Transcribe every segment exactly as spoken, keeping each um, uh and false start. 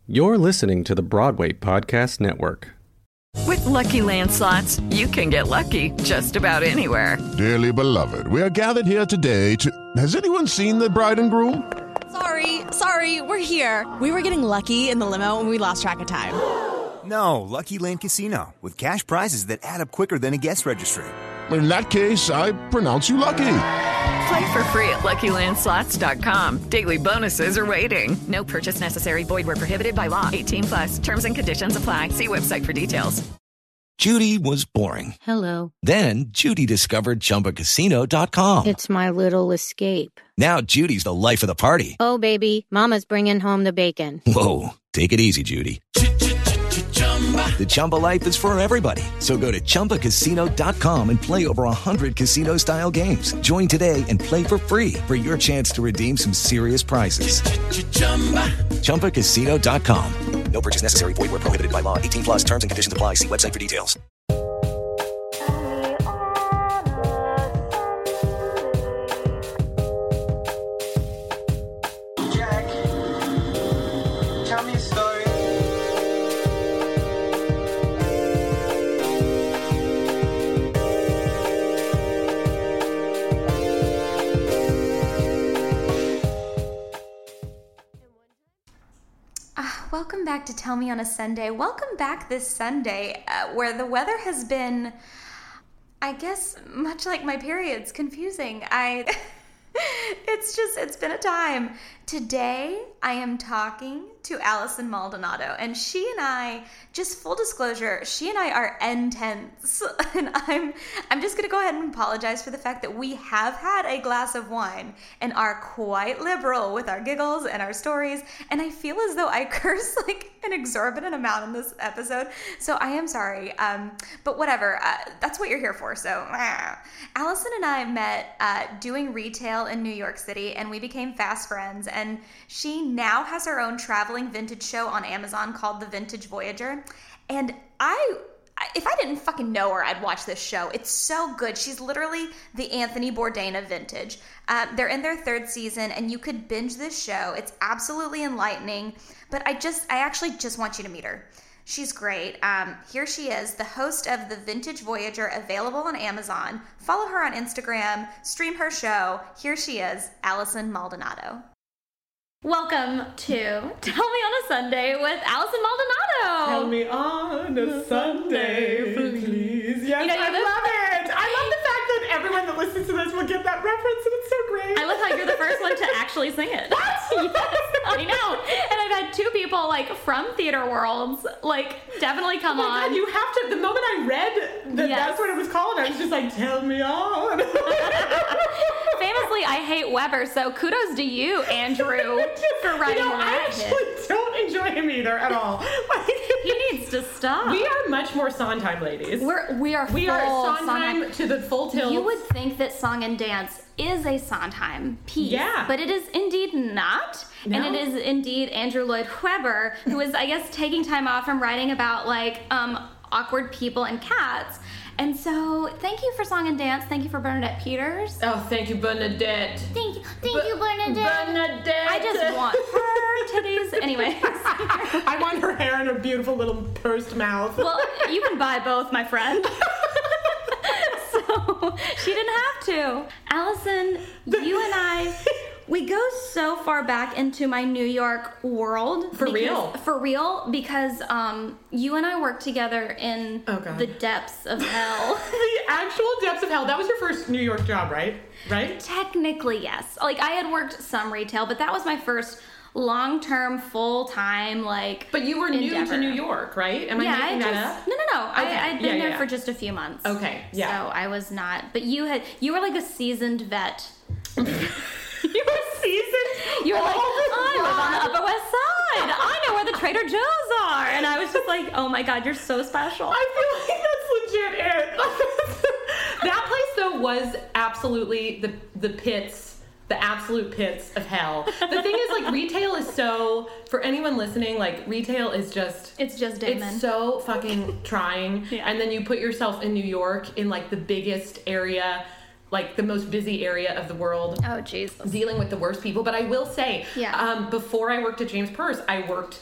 You're listening to the Broadway Podcast Network. With Lucky Land Slots, you can get lucky just about anywhere. Dearly beloved, we are gathered here today to... Has anyone seen the bride and groom? Sorry, sorry, we're here. We were getting lucky in the limo and we lost track of time. No, Lucky Land Casino, with cash prizes that add up quicker than a guest registry. In that case, I pronounce you lucky. Play for free at Lucky Land Slots dot com. Daily bonuses are waiting. No purchase necessary. Void where prohibited by law. eighteen plus. Terms and conditions apply. See website for details. Judy was boring. Hello. Then Judy discovered Chumba Casino dot com. It's my little escape. Now Judy's the life of the party. Oh, baby, mama's bringing home the bacon. Whoa, take it easy, Judy. The Chumba life is for everybody. So go to Chumba Casino dot com and play over one hundred casino-style games. Join today and play for free for your chance to redeem some serious prizes. Chumba Casino dot com. No purchase necessary. Void where prohibited by law. eighteen plus. Terms and conditions apply. See website for details. Jack, tell me a story. Welcome back to Tell Me on a Sunday. Welcome back this Sunday, uh, where the weather has been, I guess, much like my periods, confusing. I, it's just, it's been a time. Today, I am talking to Allison Maldonado, and she and I, just full disclosure, she and I are N-tenths, and I'm, I'm just going to go ahead and apologize for the fact that we have had a glass of wine and are quite liberal with our giggles and our stories, and I feel as though I curse like an exorbitant amount in this episode, so I am sorry, um, but whatever, uh, that's what you're here for, so uh. Allison and I met uh, doing retail in New York City, and we became fast friends, and she now has her own traveling vintage show on Amazon called The Vintage Voyager. And I, if I didn't fucking know her, I'd watch this show. It's so good. She's literally the Anthony Bourdain of vintage. Uh, they're in their third season, and you could binge this show. It's absolutely enlightening. But I just, I actually just want you to meet her. She's great. Um, here she is, the host of The Vintage Voyager, available on Amazon. Follow her on Instagram, stream her show. Here she is, Allison Maldonado. Welcome to Tell Me on a Sunday with Allison Maldonado. Tell me on a Sunday, please. Yes, you know, I the, love it. I love the fact that everyone that listens to this will get that reference, and it's so great. I love how you're the first one to actually sing it. What? Yes, I know. And I've had two people, like, from theater worlds, like, definitely come oh my on. God, you have to, the moment I read that yes. that's what it was called, I was just like, tell me on. Famously, I hate Weber, so kudos to you, Andrew, for writing you know, that I actually hit. don't enjoy him either at all. Like, he needs to stop. We are much more Sondheim ladies. We're, we are We full are Sondheim, Sondheim to the full tilt. You would think that Song and Dance is a Sondheim piece, yeah. but it is indeed not. No. And it is indeed Andrew Lloyd Webber, who is, I guess, taking time off from writing about, like, um, awkward people and cats. And so, thank you for Song and Dance. Thank you for Bernadette Peters. Oh, thank you, Bernadette. Thank you, thank B- you, Bernadette. Bernadette. I just want her titties. Anyways. I want her hair and her beautiful little pursed mouth. Well, you can buy both, my friend. So, she didn't have to. Allison, you and I... We go so far back into my New York world. For because, real? For real, because um, you and I worked together in oh, God. the depths of hell. The actual depths of hell. That was your first New York job, right? Right? Technically, yes. Like, I had worked some retail, but that was my first long-term, full-time, like, But you were endeavor. new to New York, right? Am yeah, I making I that just, up? No, no, no. Okay. I, I'd been yeah, yeah, there yeah. for just a few months. Okay, yeah. So I was not. But you had, you were like a seasoned vet. You were seasoned? You were like, oh, I live on the Upper West Side. I know where the Trader Joe's are. And I was just like, oh my God, you're so special. I feel like that's legit it. That place, though, was absolutely the the pits, the absolute pits of hell. The thing is, like, retail is so, for anyone listening, like, retail is just... It's just Damon. It's so fucking trying. Yeah. And then you put yourself in New York in, like, the biggest area... like the most busy area of the world. Oh, Jesus. Dealing with the worst people. But I will say, yeah. um, before I worked at James Perse, I worked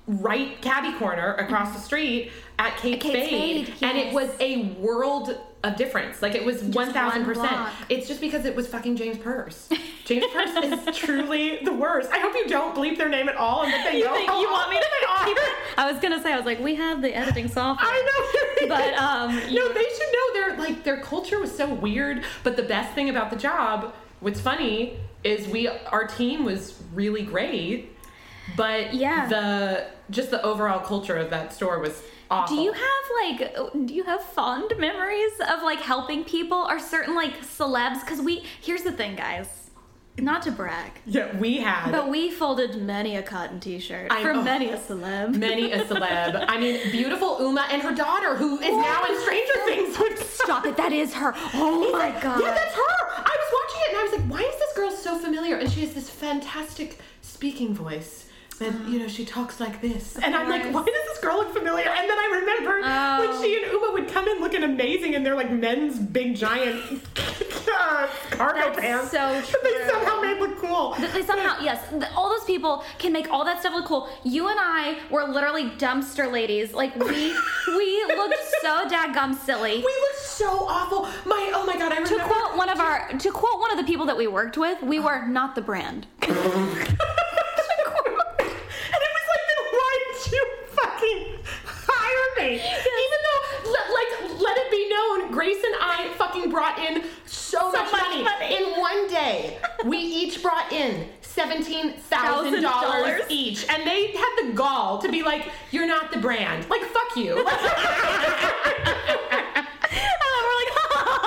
right caddy corner across the street at Kate, Kate Spade, Spade, and yes. it was a world of difference. Like, it was one thousand percent. block. It's just because it was fucking James Purse. James Purse is truly the worst. I hope you don't bleep their name at all and that they You know think how you want me to awful they are. I was gonna say, I was like, we have the editing software. I know. But, um... No, they should know. Their, like, their culture was so weird, but the best thing about the job, what's funny, is we, our team was really great, but Yeah. the, just the overall culture of that store was awful. Do you have, like, do you have fond memories of, like, helping people or certain, like, celebs? Because we, here's the thing, guys. Not to brag. Yeah, we had. But we folded many a cotton t-shirt I- for oh, many a celeb. Many a celeb. I mean, beautiful Uma and her daughter, who is now in Stranger Things. With Stop it, that is her. Oh my god. Yeah, that's her. I was watching it and I was like, why is this girl so familiar? And she has this fantastic speaking voice. And, you know, she talks like this. And I'm like, why does this girl look familiar? And then I remember Oh. when she and Uma would come in looking amazing in their, like, men's big giant uh, cargo That's pants. so That they true. somehow made look cool. That They somehow, yes, th- all those people can make all that stuff look cool. You and I were literally dumpster ladies. Like, we we looked so dadgum silly. We looked so awful. My, oh my God, I To remember. quote one of our, to quote one of the people that we worked with, we were not the brand. And it was like, then why did you fucking hire me? Even though, le- like, let it be known, Grace and I fucking brought in so, So much, much money. money. In one day. We each brought in seventeen thousand dollars each. And they had the gall to be like, you're not the brand. Like, fuck you. And we're like,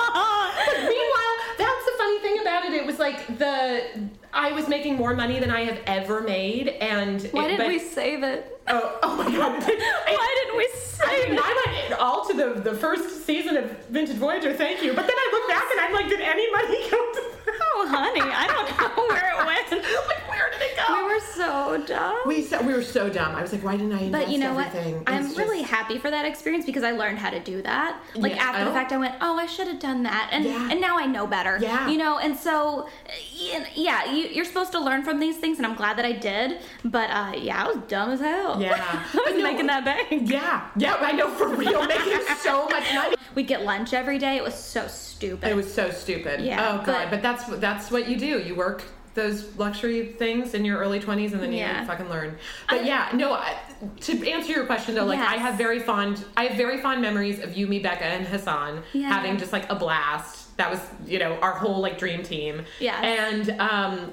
But meanwhile, that's the funny thing about it. It was like the I was making more money than I have ever made, and why it, didn't but, we save it? Oh, oh my God! Why didn't we I save mean, it? I went all to the the first season of Vintage Voyager. Thank you, but then I look back and I'm like, did any money go to? Oh, honey, I don't know where it went. Like, where did it go? We were so dumb. We so, we were so dumb. I was like, why didn't I invest But you know everything? what? I'm It's really just- happy for that experience because I learned how to do that. Like Yeah. after the Oh. fact, I went, "Oh, I should have done that," and Yeah. and now I know better. Yeah. You know, and so y- yeah, you, you're supposed to learn from these things, and I'm glad that I did. But uh, yeah, I was dumb as hell. Yeah. I But was no, making that bank. Yeah, yeah, I know, for real, making so much money. We'd get lunch every day. It was so stupid. It was so stupid. Yeah, Oh God. but- But, that's that's what you do. You work those luxury things in your early twenties, and then Yeah. you fucking learn. But I- yeah, no. I, to answer your question though, like Yes. I have very fond, I have very fond memories of Yumi, Becca, and Hassan Yeah. having just like a blast. That was, you know, our whole like dream team. Yes. And um,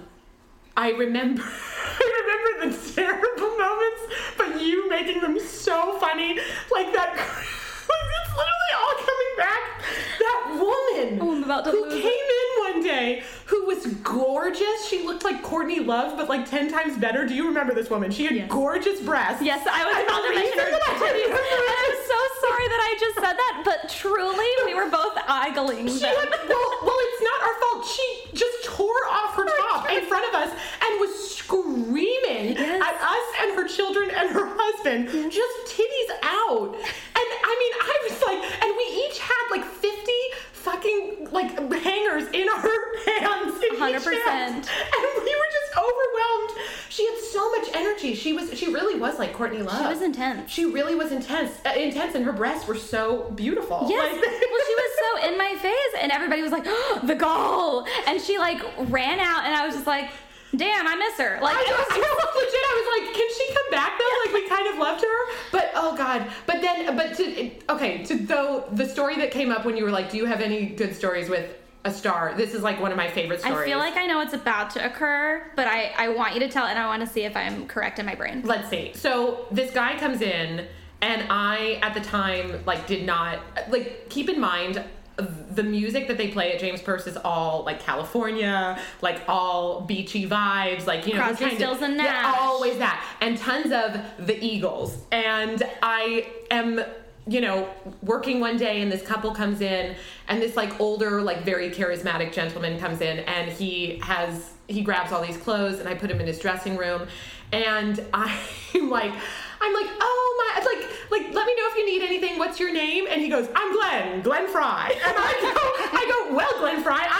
I remember, I remember the terrible moments, but you making them so funny, like that. Like, it's literally all coming back. That woman Oh, I'm about to who lose came it. in one day, who was gorgeous. She looked like Courtney Love, but like ten times better. Do you remember this woman? She had Yes. gorgeous breasts. Yes, I was And about the to mention reason her that I titties. remember And I'm it- so sorry that I just said that, but truly, we were both ogling She them. had, well, well, it's not our fault. She just tore off her top in front of us and was screaming Yes. at us and her children and her husband, just titties out. And I mean, I was like, and we each had like fifty fucking like hangers in our hands. In one hundred each percent. hand. And we were just overwhelmed. She had so much energy. She was, she really was like Courtney Love. She was intense. She really was intense, uh, intense, and her breasts were so beautiful. Yes. Like- Well, she was so in my face, and everybody was like, oh, "The goal!" And she like ran out, and I was just like, "Damn, I miss her." Like, I, it was I was legit. I was like, "Can she come back though?" Like, we kind of loved her, but oh god. But then, but to okay, to though the story that came up when you were like, "Do you have any good stories with a star?" This is like one of my favorite stories. I feel like I know what's about to occur, but I I want you to tell, it, and I want to see if I'm correct in my brain. Let's see. So this guy comes in, and I at the time like did not like keep in mind. The music that they play at James Purse is all like California, like all beachy vibes, like, you know, Crosby, kind of- Stills, and yeah, Nash. always that, and tons of the Eagles. And I am, you know, working one day, and this couple comes in, and this like older, like very charismatic gentleman comes in, and he has he grabs all these clothes, and I put him in his dressing room, and I'm like. I'm like, oh my, like, like, let me know if you need anything. What's your name? And he goes, I'm Glenn, Glenn Fry. And I go, I go, well, Glenn Fry, I'm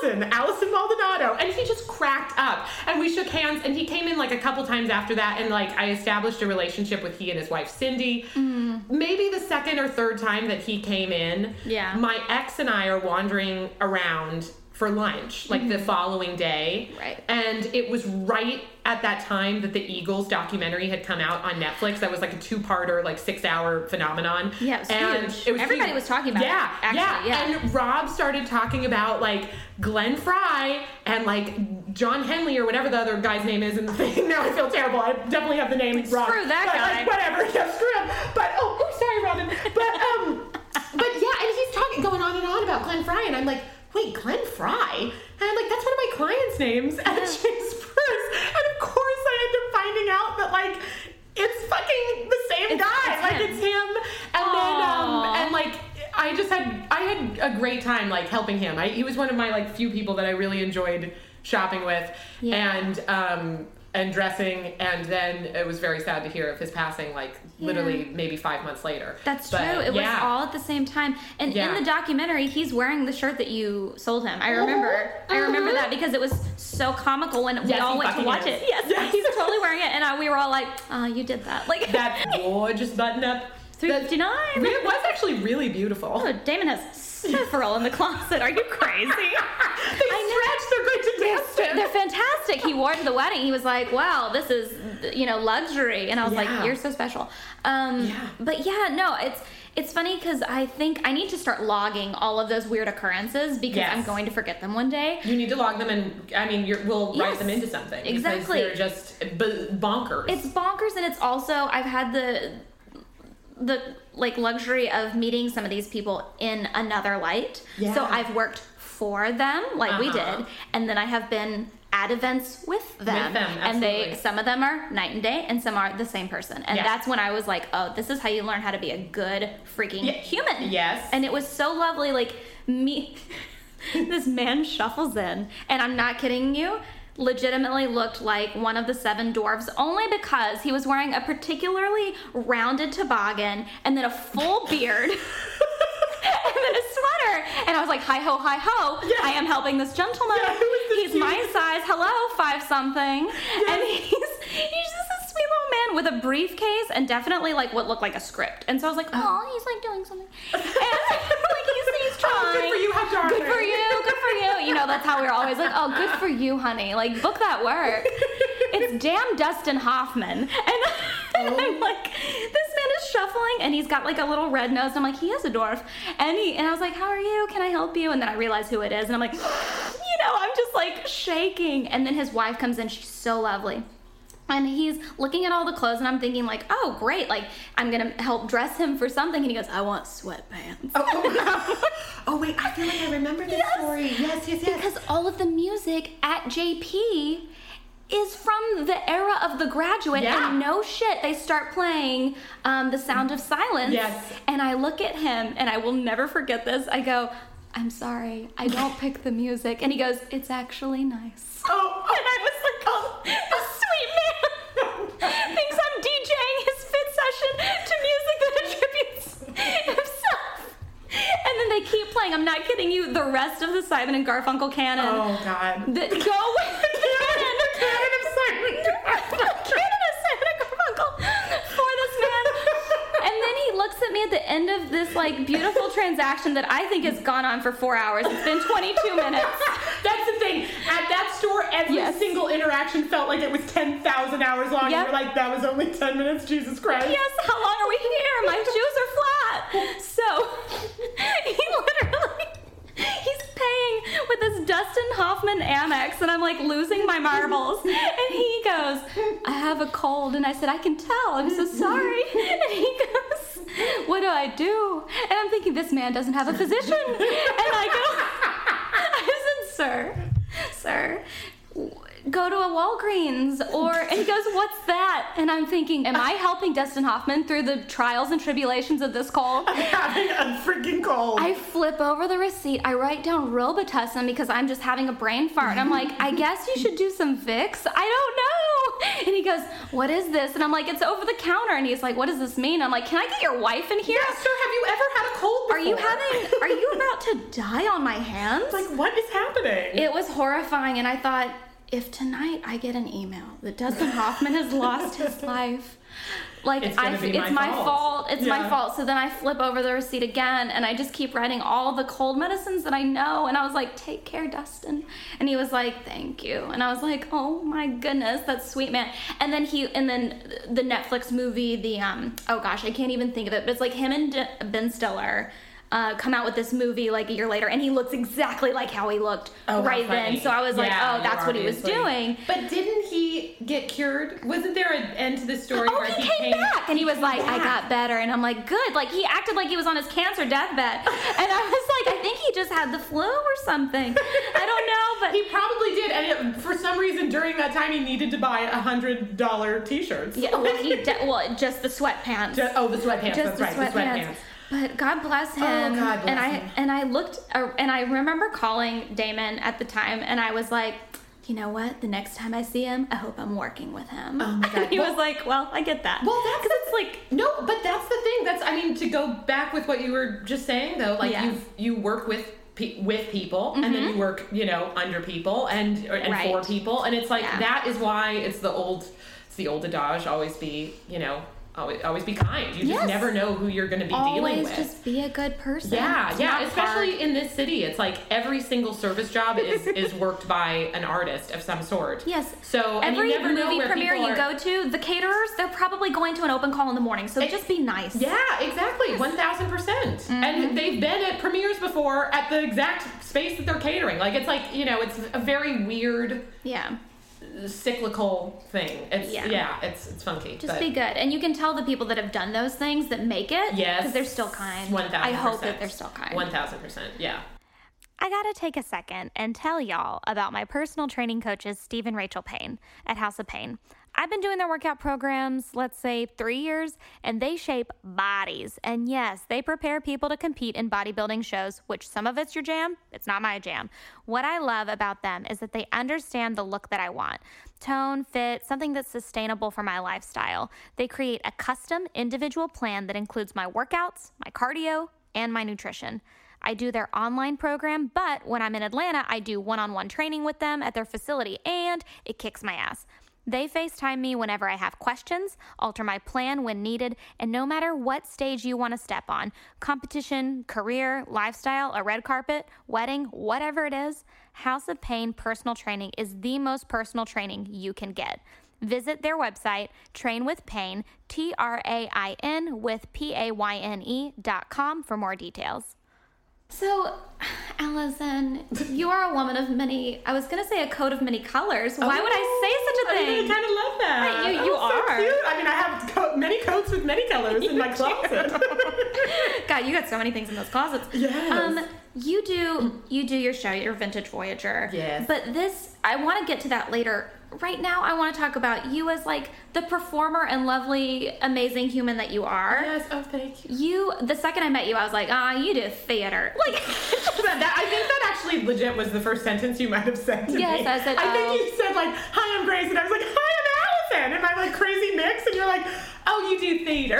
Allison, Allison Maldonado. And he just cracked up. And we shook hands, and he came in like a couple times after that, and like I established a relationship with he and his wife, Cindy. Mm. Maybe the second or third time that he came in, yeah. my ex and I are wandering around for lunch, like mm-hmm. the following day. Right. And it was right at that time that the Eagles documentary had come out on Netflix. That was like a two-parter, like six-hour phenomenon. Yeah, it was and huge. It was Everybody huge. was talking about yeah, it, actually. Yeah, yeah. And Rob started talking about, like, Glenn Fry and, like, John Henley or whatever the other guy's name is in the thing. Now I feel terrible. I definitely have the name wrong. Screw that but, guy. Like, whatever. Yeah, screw him. But, oh, oh, sorry, Robin. But, um, but yeah, and he's talking, going on and on about Glenn Fry, and I'm like, wait, Glenn Fry? And I'm like, that's one of my clients' names at Chase Purse. And of course I end up finding out that, like, it's fucking the same it's, guy. It's like, him. it's him. And Aww. then, um, and like, I just had, I had a great time, like, helping him. I, he was one of my, like, few people that I really enjoyed shopping with. Yeah. And, um, and dressing, and then it was very sad to hear of his passing, like, yeah. literally maybe five months later. That's but, true. It yeah. was all at the same time. And yeah. in the documentary, he's wearing the shirt that you sold him. I remember. Uh-huh. I remember that because it was so comical when we yes, all went to watch is. it. Yes, yes, he's totally wearing it, and I, we were all like, "Oh, you did that!" Like that gorgeous button-up. three fifty-nine. It was actually really beautiful. Oh, Damon has several in the closet. Are you crazy? They stretch. They're great to dance to. They're fantastic. He wore to the wedding. He was like, "Wow, this is, you know, luxury." And I was yeah. like, "You're so special." Um, yeah. But yeah, no, it's it's funny because I think I need to start logging all of those weird occurrences because yes. I'm going to forget them one day. You need to log them, and I mean, you're, we'll yes. write them into something. Exactly. Because they're just b- bonkers. It's bonkers, and it's also I've had the the like luxury of meeting some of these people in another light. Yeah. So I've worked for them, like uh-huh. we did, and then I have been at events with them, with them and they absolutely. some of them are night and day, and some are the same person, and yes. that's when I was like, oh, this is how you learn how to be a good freaking yeah. human. Yes. And it was so lovely, like me. This man shuffles in, and I'm not kidding you, legitimately looked like one of the seven dwarfs, only because he was wearing a particularly rounded toboggan and then a full beard. And then a sweater, and I was like, hi ho, hi ho, yes. I am helping this gentleman. Yeah, who is this he's cute? my size, hello, five something. Yes. And he's he's just a sweet little man with a briefcase and definitely like what looked like a script. And so I was like, oh, he's like doing something. And like he's, he's trying. Oh, good for you, how darling. Good for you, good for you. You know, that's how we were always like, oh, good for you, honey. Like, book that work. It's damn Dustin Hoffman. And, and oh. I'm like, this man is shuffling, and he's got like a little red nose. And I'm like, he is a dwarf. And he and I was like, how are you? Can I help you? And then I realized who it is, and I'm like, you know, I'm just like shaking. And then his wife comes in. She's so lovely. And he's looking at all the clothes, and I'm thinking like, oh, great. Like, I'm going to help dress him for something. And he goes, I want sweatpants. Oh, oh, oh, wait, I feel like I remember this yes. story. Yes, yes, yes. Because all of the music at J P is from the era of The Graduate. Yeah. And no shit, they start playing um, The Sound of Silence. Yes. And I look at him, and I will never forget this. I go, I'm sorry, I don't pick the music. And he goes, it's actually nice. Oh. And I was like, oh, this sweet man thinks I'm DJing his fit session to music that attributes himself. And then they keep playing, I'm not kidding you, the rest of the Simon and Garfunkel canon. Oh, God. The, go with the canon. The canon of Simon and Garfunkel. The canon of Simon and Garfunkel for this man. And then he looks at me at the end of this, like, beautiful transaction that I think has gone on for four hours. It's been twenty-two minutes. That's the thing. At that store, every Yes. single interaction felt like it was ten thousand hours long. Yep. You were like, that was only ten minutes? Jesus Christ. Yes, how long are we here? My shoes are flat. So, he literally, he's paying with this Dustin Hoffman Amex, and I'm like losing my marbles. And he goes, I have a cold. And I said, I can tell. I'm so sorry. And he goes, what do I do? And I'm thinking, this man doesn't have a physician. And I go, I said, sir, sir, go to a Walgreens, or, and he goes, what's that? And I'm thinking, am I helping Dustin Hoffman through the trials and tribulations of this cold? I'm having a freaking cold. I flip over the receipt, I write down Robitussin because I'm just having a brain fart, and I'm like, I guess you should do some Vicks? I don't know. and he goes, what is this? And I'm like, it's over the counter. And he's like, what does this mean? I'm like, can I get your wife in here? Yeah, sir, have you ever had a cold before? Are you having, are you about to die on my hands? Like, what is happening? It was horrifying, and I thought, if tonight I get an email that Dustin Hoffman has lost his life, like, it's, I, my, it's my fault. fault. It's yeah. my fault. So then I flip over the receipt again, and I just keep writing all the cold medicines that I know. And I was like, take care, Dustin. And he was like, thank you. And I was like, oh my goodness, that's sweet, man. And then he, and then the Netflix movie, the, um, oh gosh, I can't even think of it, but it's like him and D- Ben Stiller Uh, come out with this movie like a year later, and he looks exactly like how he looked oh, right then. So I was like, yeah, oh, that's what he was doing. But didn't he get cured? Wasn't there an end to the story oh, where he, he came, came back? And he was like, back. I got better. And I'm like, good. Like, he acted like he was on his cancer deathbed. And I was like, I think he just had the flu or something. I don't know, but... He probably did, and it, for some reason during that time he needed to buy a hundred dollar t-shirts. Yeah, well, he de- well, just the sweatpants. Just, oh, the sweatpants, just that's the right, sweatpants. the sweatpants. But God bless him. Oh, God bless and I him. and I looked uh, and I remember calling Damon at the time, and I was like, you know what? The next time I see him, I hope I'm working with him. Oh my God. And he well, was like, well, I get that. Well, that's because it's like no, but that's the thing. That's I mean, to go back with what you were just saying though, like yeah. you you work with pe- with people, Mm-hmm. and then you work, you know, under people and or, and Right. for people, and it's like Yeah. that is why it's the old it's the old adage: always be, you know. Always, always be kind. You just Yes. never know who you're going to be always dealing with. just be a good person. Yeah, It's yeah. not Especially hard. in this city, it's like every single service job is is worked by an artist of some sort. Yes. So and every you never know movie where premiere people you are- go to, the caterers, they're probably going to an open call in the morning. So It- just be nice. Yeah, exactly. One thousand percent. Mm-hmm. And they've been at premieres before at the exact space that they're catering. Like it's like you know, it's a very weird. Yeah. cyclical thing. It's Yeah. yeah, it's it's funky. Just but be good. And you can tell the people that have done those things that make it. Yes. Because they're still kind. One thousand. I hope that they're still kind. One thousand percent. Yeah. I gotta take a second and tell y'all about my personal training coaches, Steve and Rachel Payne at House of Pain. I've been doing their workout programs, let's say three years, and they shape bodies. And yes, they prepare people to compete in bodybuilding shows, which some of it's your jam, it's not my jam. What I love about them is that they understand the look that I want. Tone, fit, something that's sustainable for my lifestyle. They create a custom individual plan that includes my workouts, my cardio, and my nutrition. I do their online program, but when I'm in Atlanta, I do one-on-one training with them at their facility, and it kicks my ass. They FaceTime me whenever I have questions, alter my plan when needed, and no matter what stage you want to step on, competition, career, lifestyle, a red carpet, wedding, whatever it is, House of Pain Personal Training is the most personal training you can get. Visit their website, Train with Pain, T R A I N with P A Y N E dot com for more details. So, Allison, you are a woman of many, I was going to say a coat of many colors. Why Oh, would I say such a I thing? really kind of love that. Right, you- you Oh, so are. cute. I mean, I have co- many coats with many colors in my closet. God, you got so many things in those closets. Yes. Um, you do you do your show, your Vintage Voyager. Yes. But this, I want to get to that later. Right now, I want to talk about you as like the performer and lovely, amazing human that you are. Yes. Oh, thank you. You, the second I met you, I was like, ah, you do theater. Like, that, that, I think that actually legit was the first sentence you might have said to Yes, me. I said, I oh. think you said like, "Hi, I'm Grace," and I was like, "Hi, I'm Allison," and my like crazy mix, and you're like, "Oh, you do theater."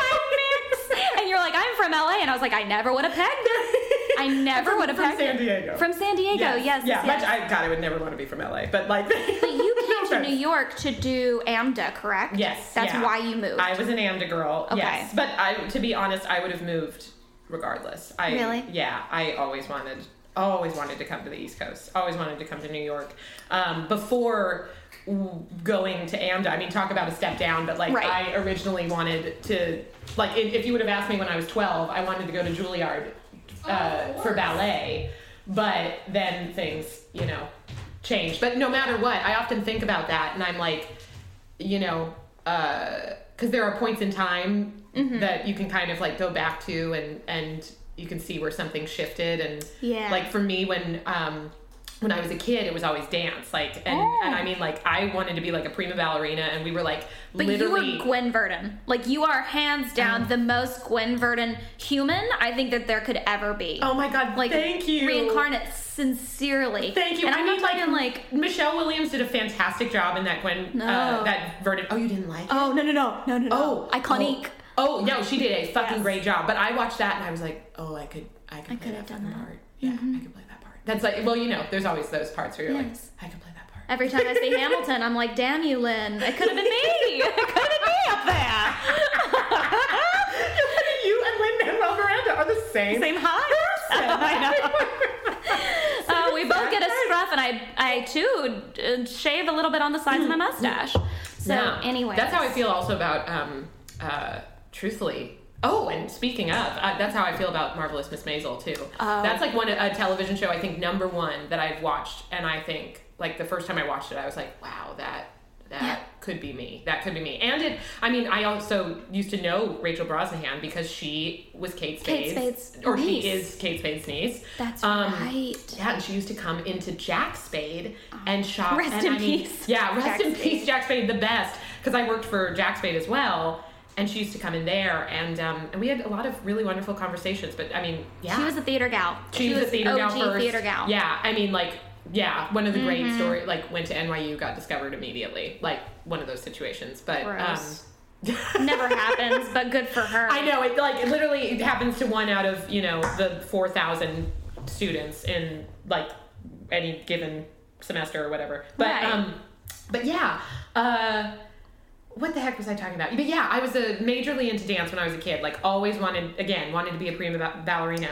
and you're like, I'm from L A, and I was like, I never would have pegged it. I never would have From pegged San it. Diego. From San Diego, yes, yes, yeah. yes. Much, I, God, I would never want to be from L A, but like. But you came No to offense. New York to do AMDA, correct? Yes. That's yeah. why you moved. I was an AMDA girl. Okay. Yes, but I, to be honest, I would have moved regardless. I, Really? Yeah. I always wanted, always wanted to come to the East Coast. Always wanted to come to New York. Um, before w- going to AMDA, I mean, talk about a step down, but like Right. I originally wanted to, like, if if you would have asked me when I was twelve, I wanted to go to Juilliard uh, for ballet, but then things, you know, changed. But no matter what, I often think about that, and I'm like, you know, because there are points in time Mm-hmm. that you can kind of like go back to, and and you can see where something shifted, and Yeah. like for me when um when I was a kid, it was always dance. Like, and, oh. and I mean, like, I wanted to be like a prima ballerina, and we were like, but literally. you were Gwen Verdon. Like, you are hands down um, the most Gwen Verdon human I think that there could ever be. Oh my God, like, thank you. Reincarnate sincerely. Thank you. And I I'm mean, not like, talking like Michelle Williams did a fantastic job in that Gwen, no. uh, that Verdon. Oh, you didn't like it? Oh, no, no, no, no, no, no. Oh, iconic. Oh, oh no, she did a fucking yes. great job. But I watched that and I was like, oh, I could, I could I play that fucking that. part. Yeah, mm-hmm. I could play that part. That's like, well, you know, there's always those parts where you're yes. like, I could play that part. Every time I see Hamilton, I'm like, damn you, Lynn. It could have been me. It could have been me up there. You and Lin-Manuel Miranda are the same. Same height. I know. uh, we both get a scruff, and I, I too, shave a little bit on the sides of my mustache. So, yeah. anyway. That's how I feel also about, um, uh, truthfully. Oh, and speaking of, uh, that's how I feel about Marvelous Miss Maisel, too. Oh. That's like one a television show, I think, number one that I've watched, and I think, like, the first time I watched it, I was like, wow, that that yeah. could be me. That could be me. And it, I mean, I also used to know Rachel Brosnahan because she was Kate Spade's, Kate Spade's or niece. she is Kate Spade's niece. That's um, right. Yeah, and she used to come into Jack Spade and shop. Rest and in I mean, peace. Yeah, rest Jack in Spade. peace, Jack Spade, the best. Because I worked for Jack Spade as well. And she used to come in there, and um, and we had a lot of really wonderful conversations. But I mean, yeah, she was a theater gal. She, she was, was a theater O G gal first. theater gal. Yeah, I mean, like, yeah, one of the mm-hmm. great stories. Like, went to N Y U, got discovered immediately. Like, one of those situations. But Gross. um, never happens. But good for her. I know it. Like, it literally it happens to one out of you know the four thousand students in like any given semester or whatever. But right. um, but yeah. Uh, What the heck was I talking about? But yeah, I was a majorly into dance when I was a kid. Like, always wanted, again, wanted to be a prima ba- ballerina.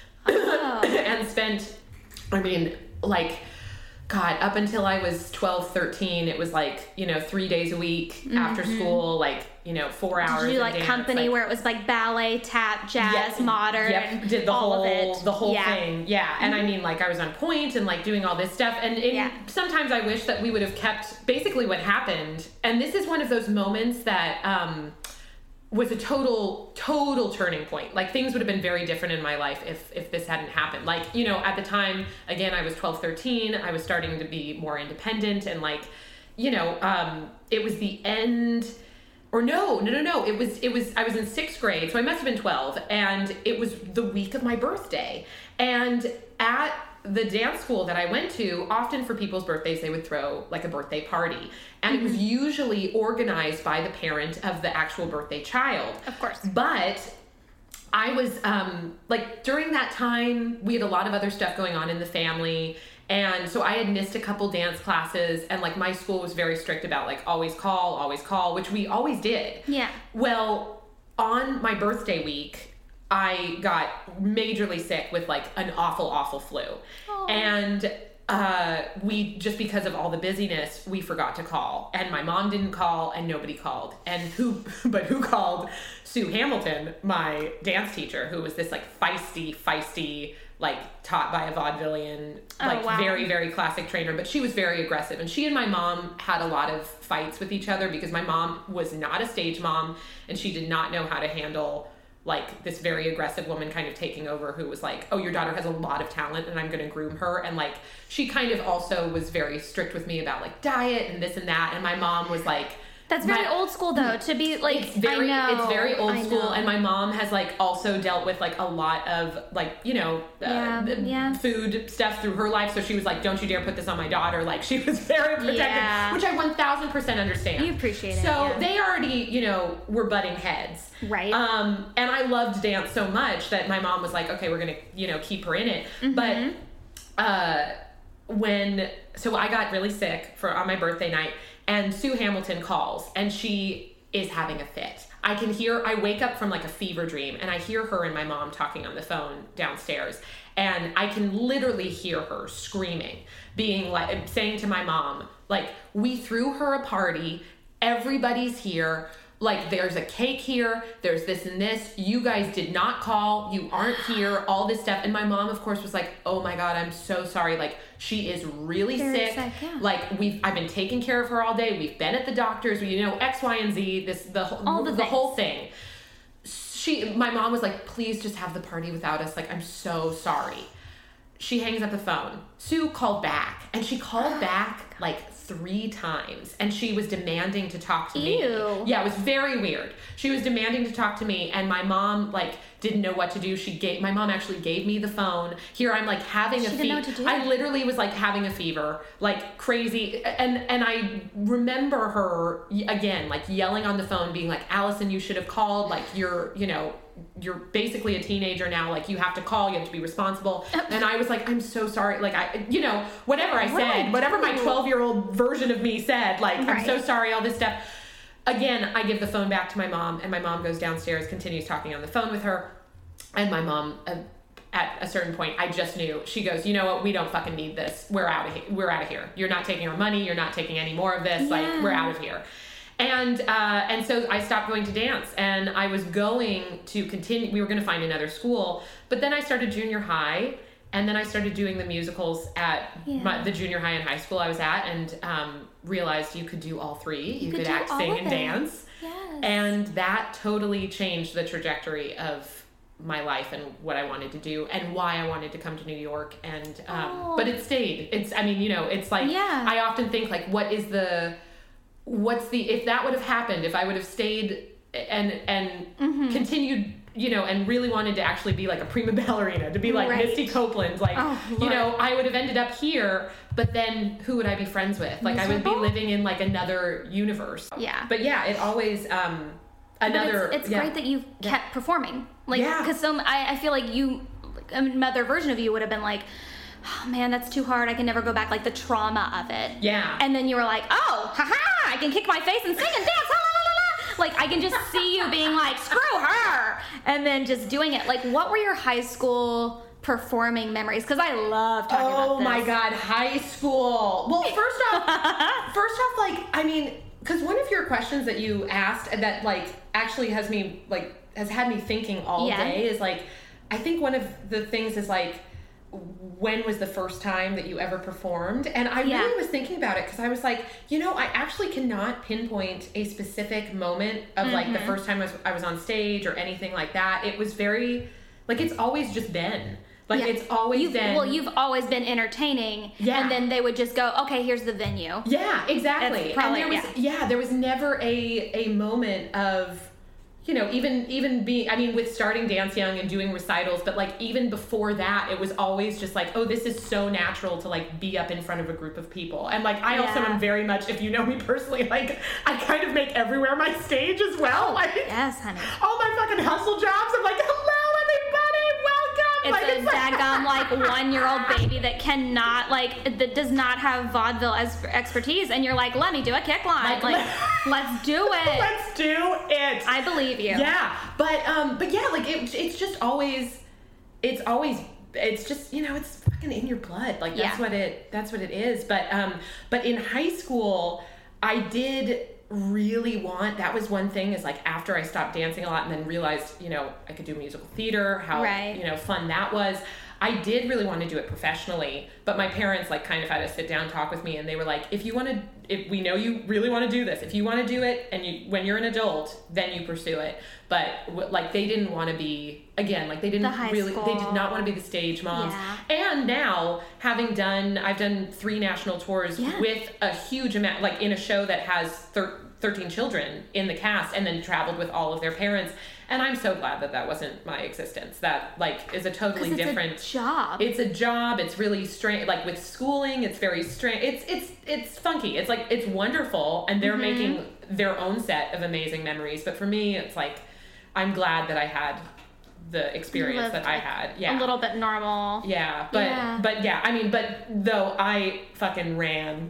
Oh. And spent, I mean, like, God, up until I was twelve, thirteen, it was like, you know, three days a week mm-hmm. after school, like, you know, four hours. Did you do like dance, company like, where it was like ballet, tap, jazz, yep, modern, yep, did the all whole, of it. the whole yeah. thing. Yeah. And Mm-hmm. I mean, like, I was on point and like doing all this stuff. And, and yeah. sometimes I wish that we would have kept basically what happened. And this is one of those moments that, um, was a total, total turning point. Like, things would have been very different in my life if, if this hadn't happened. Like, you know, at the time, again, I was twelve, thirteen, I was starting to be more independent and like, you know, um, it was the end, or no, no, no, no, it was, it was, I was in sixth grade, so I must have been twelve, and it was the week of my birthday. And at the dance school that I went to, often for people's birthdays, they would throw like a birthday party. And mm-hmm. it was usually organized by the parent of the actual birthday child. Of course. But I was, um, like, during that time, we had a lot of other stuff going on in the family. And so I had missed a couple dance classes. And, like, my school was very strict about, like, always call, always call, which we always did. Yeah. Well, on my birthday week, I got majorly sick with like an awful, awful flu. Aww. And uh, we, just because of all the busyness, we forgot to call. And my mom didn't call and nobody called. And who, but who called? Sue Hamilton, my dance teacher, who was this like feisty, feisty, like taught by a vaudevillian, like oh, wow. very, very classic trainer. But she was very aggressive. And she and my mom had a lot of fights with each other because my mom was not a stage mom and she did not know how to handle like this very aggressive woman kind of taking over who was like, oh, your daughter has a lot of talent and I'm going to groom her. And like, she kind of also was very strict with me about like diet and this and that. And my mom was like, that's very my, old school though, to be like, it's very, I know, it's very old I school. know. And my mom has like also dealt with like a lot of like, you know, yeah, uh, yeah. food stuff through her life. So she was like, don't you dare put this on my daughter. Like she was very protective, yeah. which I one thousand percent understand. You appreciate it. So yeah. they already, you know, were butting heads. Right. Um, and I loved dance so much that my mom was like, okay, we're going to, you know, keep her in it. Mm-hmm. But, uh, when, so I got really sick for, on my birthday night. And Sue Hamilton calls, and she is having a fit. I can hear, I wake up from like a fever dream, and I hear her and my mom talking on the phone downstairs. And I can literally hear her screaming, being like, saying to my mom, like, we threw her a party, everybody's here, like, there's a cake here, there's this and this, you guys did not call, you aren't here, all this stuff. And my mom, of course, was like, oh my God, I'm so sorry. Like, she is really Very sick. sick yeah. Like, we've, I've been taking care of her all day. We've been at the doctors, you know, X, Y, and Z, this, the, all the, the whole thing. She, my mom was like, please just have the party without us. Like, I'm so sorry. she hangs up the phone. Sue called back, and she called back like three times, and she was demanding to talk to me. Ew. Yeah, it was very weird. She was demanding to talk to me, and my mom like didn't know what to do. She gave my mom actually gave me the phone. Here I'm like having She a didn't know fever. what to do. I literally was like having a fever, like crazy, and and I remember her again like yelling on the phone, being like, "Allison, you should have called. Like you're you know." you're basically a teenager now, like you have to call, you have to be responsible. And I was like, I'm so sorry. Like I, you know, whatever I said, whatever my twelve year old version of me said, like, right. I'm so sorry, all this stuff. Again, I give the phone back to my mom, and my mom goes downstairs, continues talking on the phone with her. And my mom, uh, at a certain point, I just knew. She goes, you know what? We don't fucking need this. We're out of here. We're out of here. You're not taking our money. You're not taking any more of this. Yeah. Like, we're out of here. And uh, and so I stopped going to dance, and I was going to continue. We were going to find another school, but then I started junior high, and then I started doing the musicals at yeah. my, the junior high and high school I was at, and um, realized you could do all three. You, you could, could act, sing, and dance. Yes. And that totally changed the trajectory of my life and what I wanted to do and why I wanted to come to New York. And um, oh. but it stayed. It's I mean, you know, it's like yeah. I often think like, what is the what's the if that would have happened, if I would have stayed and and mm-hmm. continued, you know, and really wanted to actually be like a prima ballerina, to be like right. Misty Copeland, like oh, you know, I would have ended up here, but then who would I be friends with? Like Miserable? I would be living in like another universe. Yeah. But yeah, it always um another but it's, it's yeah. great that you've yeah. kept performing. Like yeah. cuz so I, I feel like you like, another version of you would have been like, oh man, that's too hard. I can never go back. Like the trauma of it. Yeah. And then you were like, oh, haha, I can kick my face and sing and dance. La, la, la, la. Like I can just see you being like, screw her, and then just doing it. Like, what were your high school performing memories? Because I love talking oh about this. Oh my God, high school. Well, first off, first off, like, I mean, because one of your questions that you asked that like actually has me like has had me thinking all yeah. day is like, I think one of the things is like, when was the first time that you ever performed? And I yeah. really was thinking about it because I was like, you know, I actually cannot pinpoint a specific moment of mm-hmm. like the first time I was, I was on stage or anything like that. It was very, like, it's always just been. Like, yeah. it's always you've, been... Well, you've always been entertaining, yeah. and then they would just go, okay, here's the venue. Yeah, exactly. Probably, and there was, yeah. yeah, there was never a a moment of... You know, even even being, I mean, with starting Dance Young and doing recitals, but like even before that, it was always just like, oh, this is so natural to like be up in front of a group of people. And like, I yeah. also am very much, if you know me personally, like I kind of make everywhere my stage as well. Oh, like, yes, honey. All my fucking hustle jobs, I'm like, hello, everybody, welcome. It's like, a it's daggum like, like one-year-old baby that cannot, like, that does not have vaudeville as expertise, and you're like, let me do a kick line. Like, like let's do it. Let's do it. I believe you. Yeah, but um, but yeah, like it, it's just always, it's always, it's just, you know, it's fucking in your blood. Like that's yeah. what it, that's what it is. But um, but in high school, I did really want, that was one thing is like after I stopped dancing a lot and then realized, you know, I could do musical theater, how, right. you know, fun that was. I did really want to do it professionally, but my parents like kind of had to sit down, talk with me, and they were like, if you want to, if we know you really want to do this, if you want to do it and you, when you're an adult, then you pursue it. But like, they didn't want to be, again, like they didn't the really, school. they did not want to be the stage moms. Yeah. And now having done, I've done three national tours yeah. with a huge amount, like in a show that has thir- thirteen children in the cast and then traveled with all of their parents. And I'm so glad that that wasn't my existence. That like is a totally it's different a job. It's a job. It's really strange. Like with schooling, it's very strange. It's it's it's funky. It's like it's wonderful, and they're mm-hmm. making their own set of amazing memories. But for me, it's like I'm glad that I had the experience that I had. Yeah, a little bit normal. Yeah, but yeah. but yeah, I mean, but though I fucking ran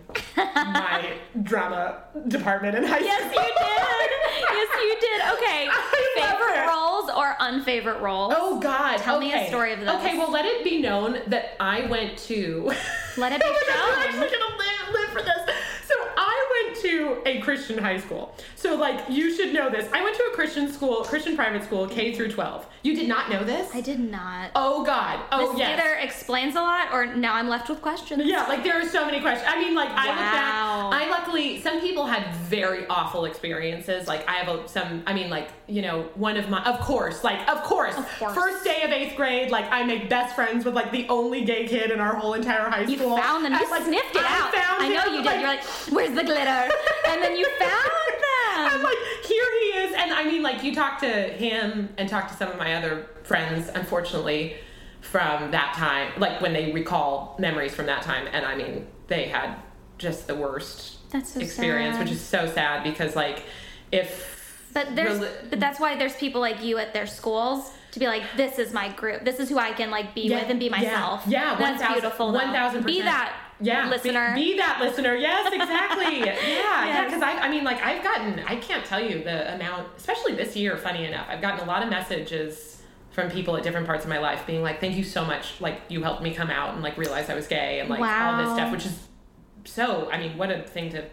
my drama department in high yes, school. Yes, you did. Yes, you did. Okay, favorite roles or unfavorite roles? Oh God, tell okay. me a story of those. Okay, well, let it be known that I went to. Let it be oh shown. I'm actually gonna live, live for this. So I went to a Christian high school. So, like, you should know this. I went to a Christian school, Christian private school, K through twelve. You did not know this? I did not. Oh, God. Oh, this yes. either explains a lot or now I'm left with questions. Yeah, like, there are so many questions. I mean, like, I look back. Wow. I luckily, some people had very awful experiences. Like, I have a, some, I mean, like, you know, one of my, of course, like, of course, Of course. first day of eighth grade, like, I make best friends with, like, the only gay kid in our whole entire high You school. found them. You And, like, sniffed it I out. found I know him, you did. like- You're like, where's the glitter? And then you found them. I'm like, here he is. And I mean, like, you talk to him and talk to some of my other friends, unfortunately, from that time, like when they recall memories from that time. And I mean, they had just the worst That's so experience, sad. which is so sad because, like, if. But there's, reli- but that's why there's people like you at their schools to be like, this is my group. This is who I can like be Yeah, with and be yeah, myself. Yeah, that's one thousand beautiful. though. One thousand percent. Be that yeah, listener. Be, be that listener. Yes, exactly. yeah, yeah. Yes. Because I, I mean, like, I've gotten. I can't tell you the amount, especially this year. Funny enough, I've gotten a lot of messages from people at different parts of my life, being like, "Thank you so much. Like, you helped me come out and like realize I was gay and like all this Wow. stuff," which is so. I mean, what a thing to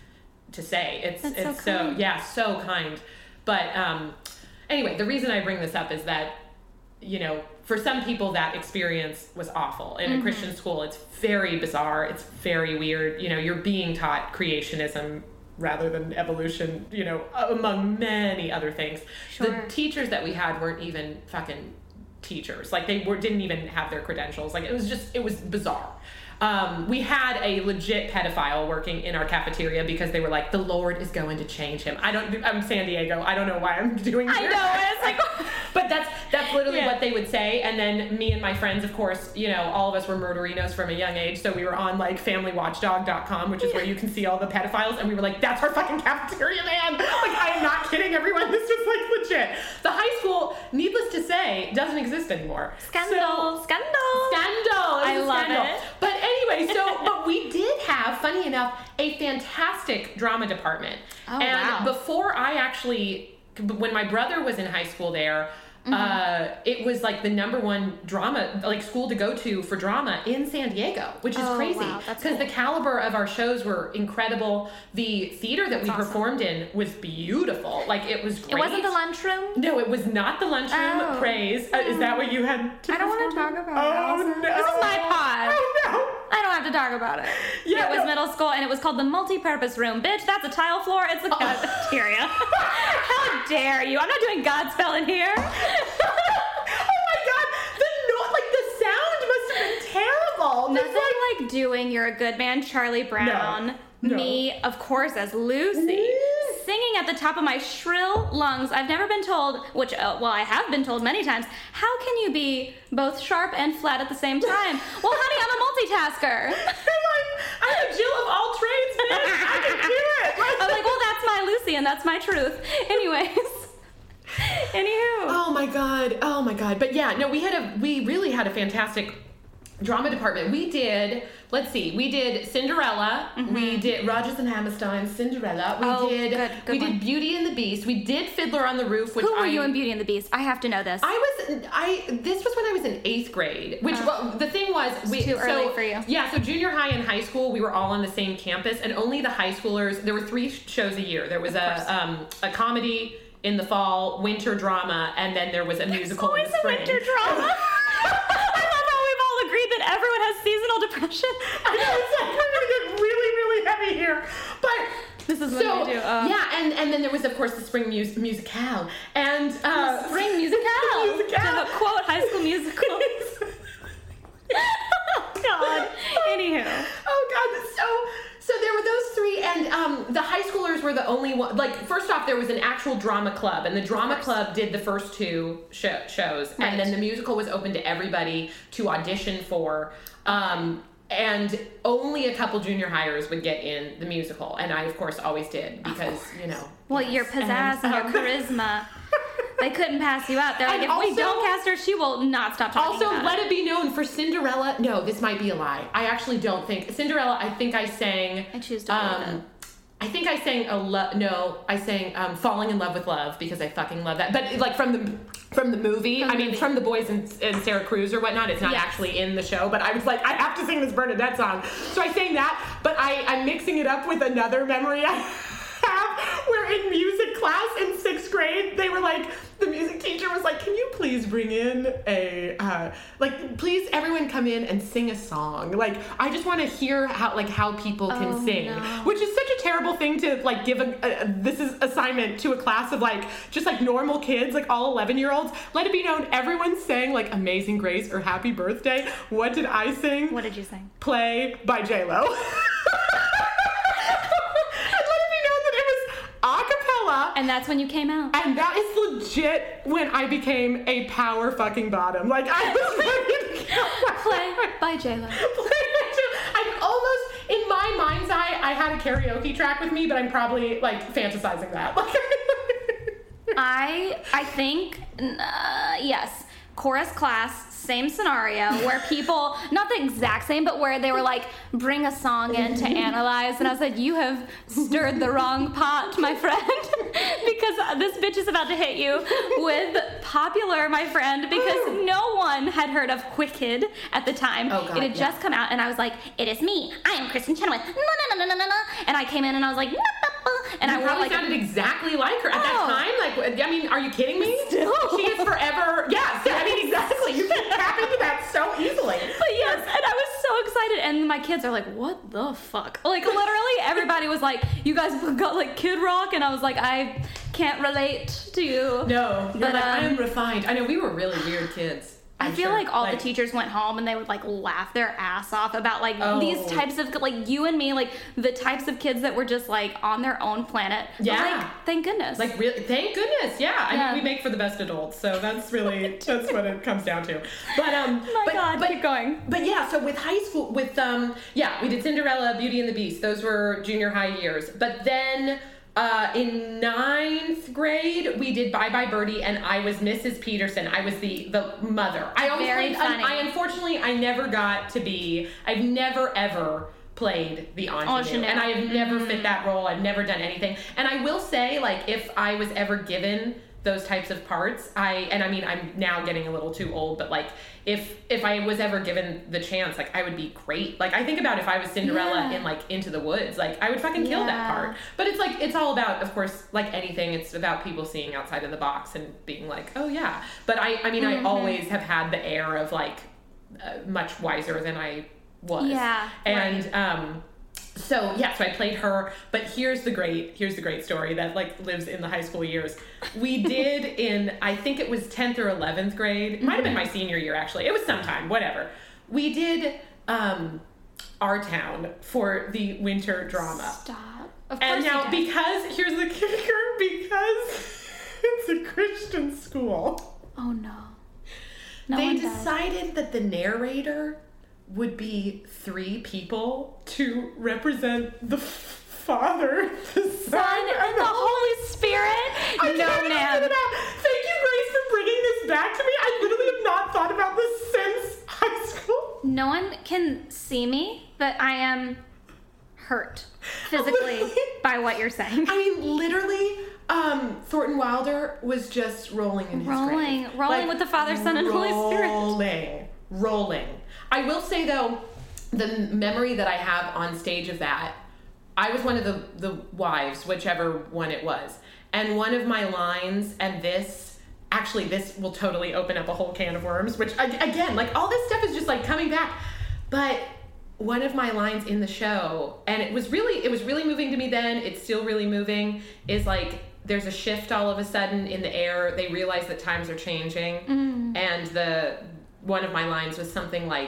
to say. It's That's it's so so, kind. yeah, so kind. But um, anyway, the reason I bring this up is that, you know, for some people that experience was awful. In Mm-hmm. a Christian school, it's very bizarre. It's very weird. You know, you're being taught creationism rather than evolution, you know, among many other things. Sure. The teachers that we had weren't even fucking teachers. Like, they were, didn't even have their credentials. Like, it was just, it was bizarre. Um, we had a legit pedophile working in our cafeteria because they were like, the Lord is going to change him. I don't, I'm San Diego. I don't know why I'm doing this. I know. It's like, But that's that's literally Yeah. what they would say. And then me and my friends, of course, you know, all of us were murderinos from a young age. So we were on like family watchdog dot com, which is where you can see all the pedophiles. And we were like, that's our fucking cafeteria, man. Like, I am not kidding, everyone. This is like legit. The high school, needless to say, doesn't exist anymore. scandal, So, scandal. Scandal. It I was a love scandal. it. But anyway, so, but we did have, funny enough, a fantastic drama department. Oh, and wow. before I actually, when my brother was in high school there, Mm-hmm. uh, it was like the number one drama, like school to go to for drama in San Diego, which is Oh, crazy. wow, that's Because cool. the caliber of our shows were incredible. The theater that we awesome. performed in was beautiful. Like, it was great. It wasn't the lunchroom. No, it was not the lunchroom. Oh. Praise. Uh, is that what you had to I don't want to perform? talk about Oh, it. no. This is my pod. Oh, no. I don't have to talk about it. Yeah, it was no. middle school, and it was called the multi-purpose room. Bitch, that's a tile floor. It's a cafeteria. How dare you? I'm not doing Godspell in here. Oh my God, the no- like the sound must have been terrible. Nothing It's like doing You're a Good Man, Charlie Brown. No. Me, of course, as Lucy, singing at the top of my shrill lungs. I've never been told, which, uh, well, I have been told many times, how can you be both sharp and flat at the same time? Well, honey, I'm a multitasker. I'm like, I'm a Jill of all trades, man. I can do it. I'm like, well, that's my Lucy, and that's my truth. Anyways. Anywho. Oh my God. Oh my God. But yeah, no, we had a, we really had a fantastic drama department. We did, let's see, we did Cinderella. Mm-hmm. We did Rodgers and Hammerstein's Cinderella. We Oh, did, good, good we one. did Beauty and the Beast. We did Fiddler on the Roof, which Who were I, you in Beauty and the Beast? I have to know this. I was, I, this was when I was in eighth grade, which, well, the thing was, we, too so, early for you. Yeah, so junior high and high school, we were all on the same campus, and only the high schoolers, there were three shows a year. There was a, um, a comedy in the fall, winter drama, and then there was a musical in Always the a spring. winter drama. I love how we've all agreed that everyone has seasonal depression. I know, it's like, we're gonna get really, really heavy here. But This is what so, I do. Uh, yeah, and, and then there was, of course, the spring mus- musicale. And, uh... Spring musicale. musicale. To quote High School Musical. Oh, God. Anywho. Oh, God. So... So there were those three, and um, the high schoolers were the only one. Like, first off, there was an actual drama club, and the drama club did the first two show, shows, Right. and then the musical was open to everybody to audition for. Um, and only a couple junior hires would get in the musical, and I, of course, always did because you know. Well, yes. your pizzazz and, um, your charisma. They couldn't pass you out. They're like, And if also- we don't cast her, she will not stop talking Also, about let it. it be known for Cinderella. No, this might be a lie. I actually don't think Cinderella. I think I sang. I choose to believe um, it. I think I sang a lo- no. I sang um, "Falling in Love with Love" because I fucking love that. But like from the from the movie, From the I mean, movie. from the boys and, and Sarah Cruz or whatnot. It's not Yes. actually in the show, but I was like, I have to sing this Bernadette song, so I sang that. But I I'm mixing it up with another memory I in music class in sixth grade, they were like, the music teacher was like, can you please bring in a, uh, like, please everyone come in and sing a song. Like, I just want to hear how, like, how people can Oh, sing. no. Which is such a terrible thing to, like, give a, a, this is assignment to a class of, like, just, like, normal kids, like, all eleven-year-olds. Let it be known, everyone sang, like, Amazing Grace or Happy Birthday. What did I sing? What did you sing? Play by J Lo. A-cappella. And that's when you came out. And that is legit when I became a power fucking bottom. Like, I was ready to go. Play by J-Lo. I'm almost, in my mind's eye, I had a karaoke track with me, but I'm probably, like, fantasizing that. I I think, uh, yes, chorus class, same scenario, where people, not the exact same, but where they were like, bring a song in to analyze, and I was like, you have stirred the wrong pot, my friend, because this bitch is about to hit you with Popular, my friend, because no one had heard of Wicked at the time. Oh, God, it had yeah. just come out, and I was like, it is me, I am Kristen Chenoweth, no, no, no, no, no, no, and I came in and I was like, and you I probably like, sounded exactly like her at Oh. that time. Like, I mean, are you kidding me? Still. She is forever, yes, I mean, exactly. You can tap into that so easily. But yes, and I was so excited, and my kids are like, what the fuck? Like, literally everybody was like, you guys got like Kid Rock, and I was like, I can't relate to you. No, you're But, like, I am um, refined. I know, we were really weird kids. I I'm feel sure. like all the teachers went home and they would like laugh their ass off about like Oh. these types of, like you and me, like the types of kids that were just like on their own planet. But, Yeah. like, thank goodness. Like, really, thank goodness, yeah. I Yeah. mean, we make for the best adults, so that's really, that's what it comes down to. But, um, my but, God, but, keep going. But yeah, so with high school, with, um, yeah, we did Cinderella, Beauty and the Beast. Those were junior high years. But then, uh, in ninth grade, we did Bye Bye Birdie, and I was Missus Peterson. I was the, the mother. I always Very played, funny. I, unfortunately, I never got to be, I've never ever played the ingenue, Ingenue. and I have never fit that role. I've never done anything. And I will say, like, if I was ever given those types of parts, I, and I mean, I'm now getting a little too old, but like, if if I was ever given the chance, like, I would be great. Like, I think about if I was Cinderella Yeah. in, like, Into the Woods, like, I would fucking kill that Yeah. part. But it's like, it's all about, of course, like anything, it's about people seeing outside of the box and being like, oh yeah. But I, I mean, Mm-hmm. I always have had the air of, like, uh, much wiser than I was. Yeah, And, right. um, so yeah, so I played her, but here's the great, here's the great story that like lives in the high school years. We did in, I think it was tenth or eleventh grade. It might have been my senior year actually. It was sometime, whatever. We did um, Our Town for the winter drama. Stop. Of course And now you did. because, here's the kicker, because it's a Christian school. Oh no. No they one does. decided that the narrator would be three people to represent the Father, the Son, Son and the Holy Spirit? I No, can't even man. get it out. Thank you, Grace, for bringing this back to me. I literally have not thought about this since high school. No one can see me, but I am hurt physically Literally. by what you're saying. I mean, literally, um, Thornton Wilder was just rolling in his Rolling, grave. rolling with the Father, Son, and Holy Spirit. Rolling, rolling. I will say, though, the memory that I have on stage of that, I was one of the, the wives, whichever one it was. And one of my lines, and this, actually, this will totally open up a whole can of worms, which, again, like, all this stuff is just, like, coming back. But one of my lines in the show, and it was really, it was really moving to me then, it's still really moving, is, like, there's a shift all of a sudden in the air. They realize that times are changing. Mm. And the one of my lines was something like,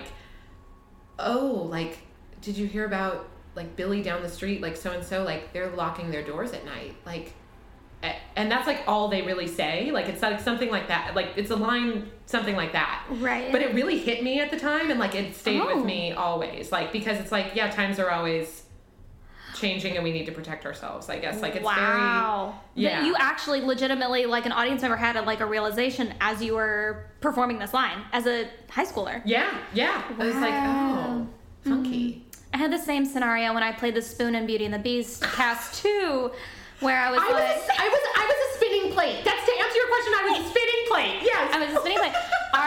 oh, like, did you hear about, like, Billy down the street, like, so-and-so, like, they're locking their doors at night, like, and that's, like, all they really say, like, it's, like, something like that, like, it's a line, something like that. Right. But it really hit me at the time, and, like, it stayed Oh. with me always, like, because it's, like, yeah, times are always changing, and we need to protect ourselves, I guess, like, it's wow. very, yeah. That you actually legitimately, like, an audience member had a, like, a realization as you were performing this line, as a high schooler. Yeah, yeah. I was like, oh, funky. I had the same scenario when I played the Spoon in Beauty and the Beast cast two, where I was I was, like... a, I was I was a spinning plate. That's to answer your question, I was a spinning plate. Yes. I was a spinning plate. Our high school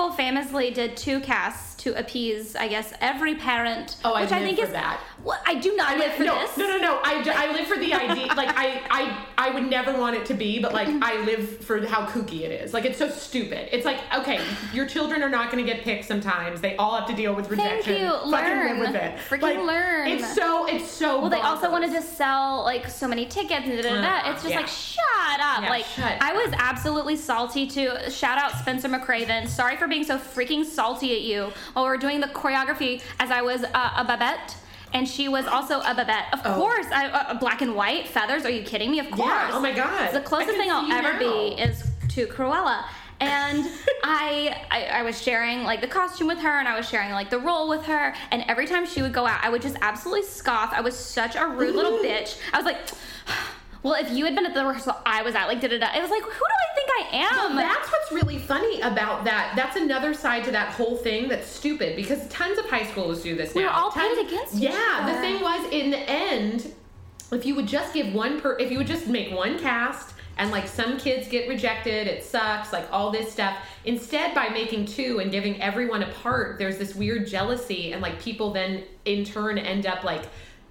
school famously did two casts to appease, I guess, every parent. Oh, I which live I think for is, that. Well, I do not I live for no, this. No, no, no. I, I live for the idea. Like, I, I, I would never want it to be, but, like, I live for how kooky it is. Like, it's so stupid. It's like, okay, your children are not going to get picked sometimes. They all have to deal with rejection. Thank you. Fucking Learn. live with it. Freaking like, learn. It's so, it's so Well, they bonkers. also wanted to sell, like, so many tickets and da da da. It's just yeah. like, shut up. Yeah, like, shut I was absolutely salty too. Shout out Spencer McCraven. Sorry for being so freaking salty at you while we were doing the choreography as I was uh, a Babette. And she was also a Babette. Of oh. course. I, uh, black and white feathers. Are you kidding me? Of course. Yeah. Oh, my God. The closest thing I'll ever now. be is to Cruella. And I, I I was sharing, like, the costume with her, and I was sharing, like, the role with her. And every time she would go out, I would just absolutely scoff. I was such a rude little bitch. I was like... Well, if you had been at the rehearsal I was at, like, da-da-da. It was like, who do I think I am? Well, that's what's really funny about that. That's another side to that whole thing that's stupid, because tons of high schoolers do this now. We're all tons, pitted against each Yeah, other. the thing was, in the end, if you would just give one per, if you would just make one cast, and, like, some kids get rejected, it sucks, like, all this stuff. Instead, by making two and giving everyone a part, there's this weird jealousy, and, like, people then, in turn, end up, like,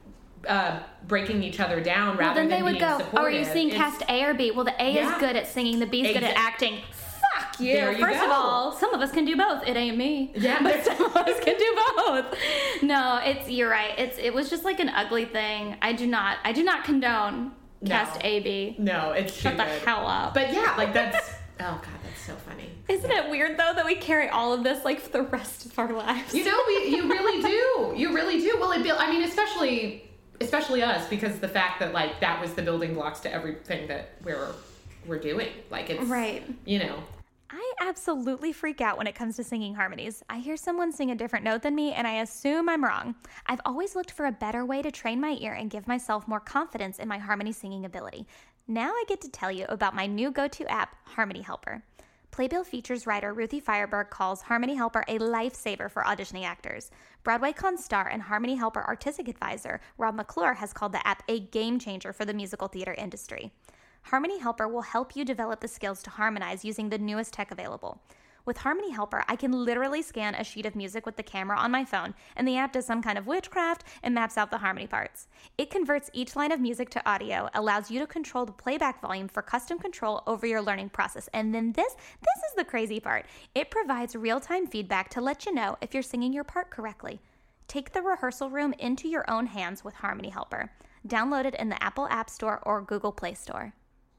uh, breaking each other down well, rather then than they would being go, supportive. oh, are you seeing It's, cast A or B? Well, the A Yeah. is good at singing, the B is good at Exa- acting. Fuck you. There you First go. of all, some of us can do both. It ain't me. Yeah. But some of us can do both. No, it's, you're right. It's, it was just like an ugly thing. I do not, I do not condone cast No. A, B. No, it's Shut the stupid. hell up. But yeah, like, that's, oh, God, that's so funny. Isn't it weird, though, that we carry all of this, like, for the rest of our lives? You know, we, you really do. You really do. Well, it built, I mean, especially... Especially us, because the fact that, like, that was the building blocks to everything that we're we're doing. Like, it's, right. you know. I absolutely freak out when it comes to singing harmonies. I hear someone sing a different note than me, and I assume I'm wrong. I've always looked for a better way to train my ear and give myself more confidence in my harmony singing ability. Now I get to tell you about my new go-to app, Harmony Helper. Playbill Features writer Ruthie Fireberg calls Harmony Helper a lifesaver for auditioning actors. BroadwayCon star and Harmony Helper artistic advisor Rob McClure has called the app a game changer for the musical theater industry. Harmony Helper will help you develop the skills to harmonize using the newest tech available. With Harmony Helper, I can literally scan a sheet of music with the camera on my phone, and the app does some kind of witchcraft and maps out the harmony parts. It converts each line of music to audio, allows you to control the playback volume for custom control over your learning process. And then this, this is the crazy part. It provides real-time feedback to let you know if you're singing your part correctly. Take the rehearsal room into your own hands with Harmony Helper. Download it in the Apple App Store or Google Play Store.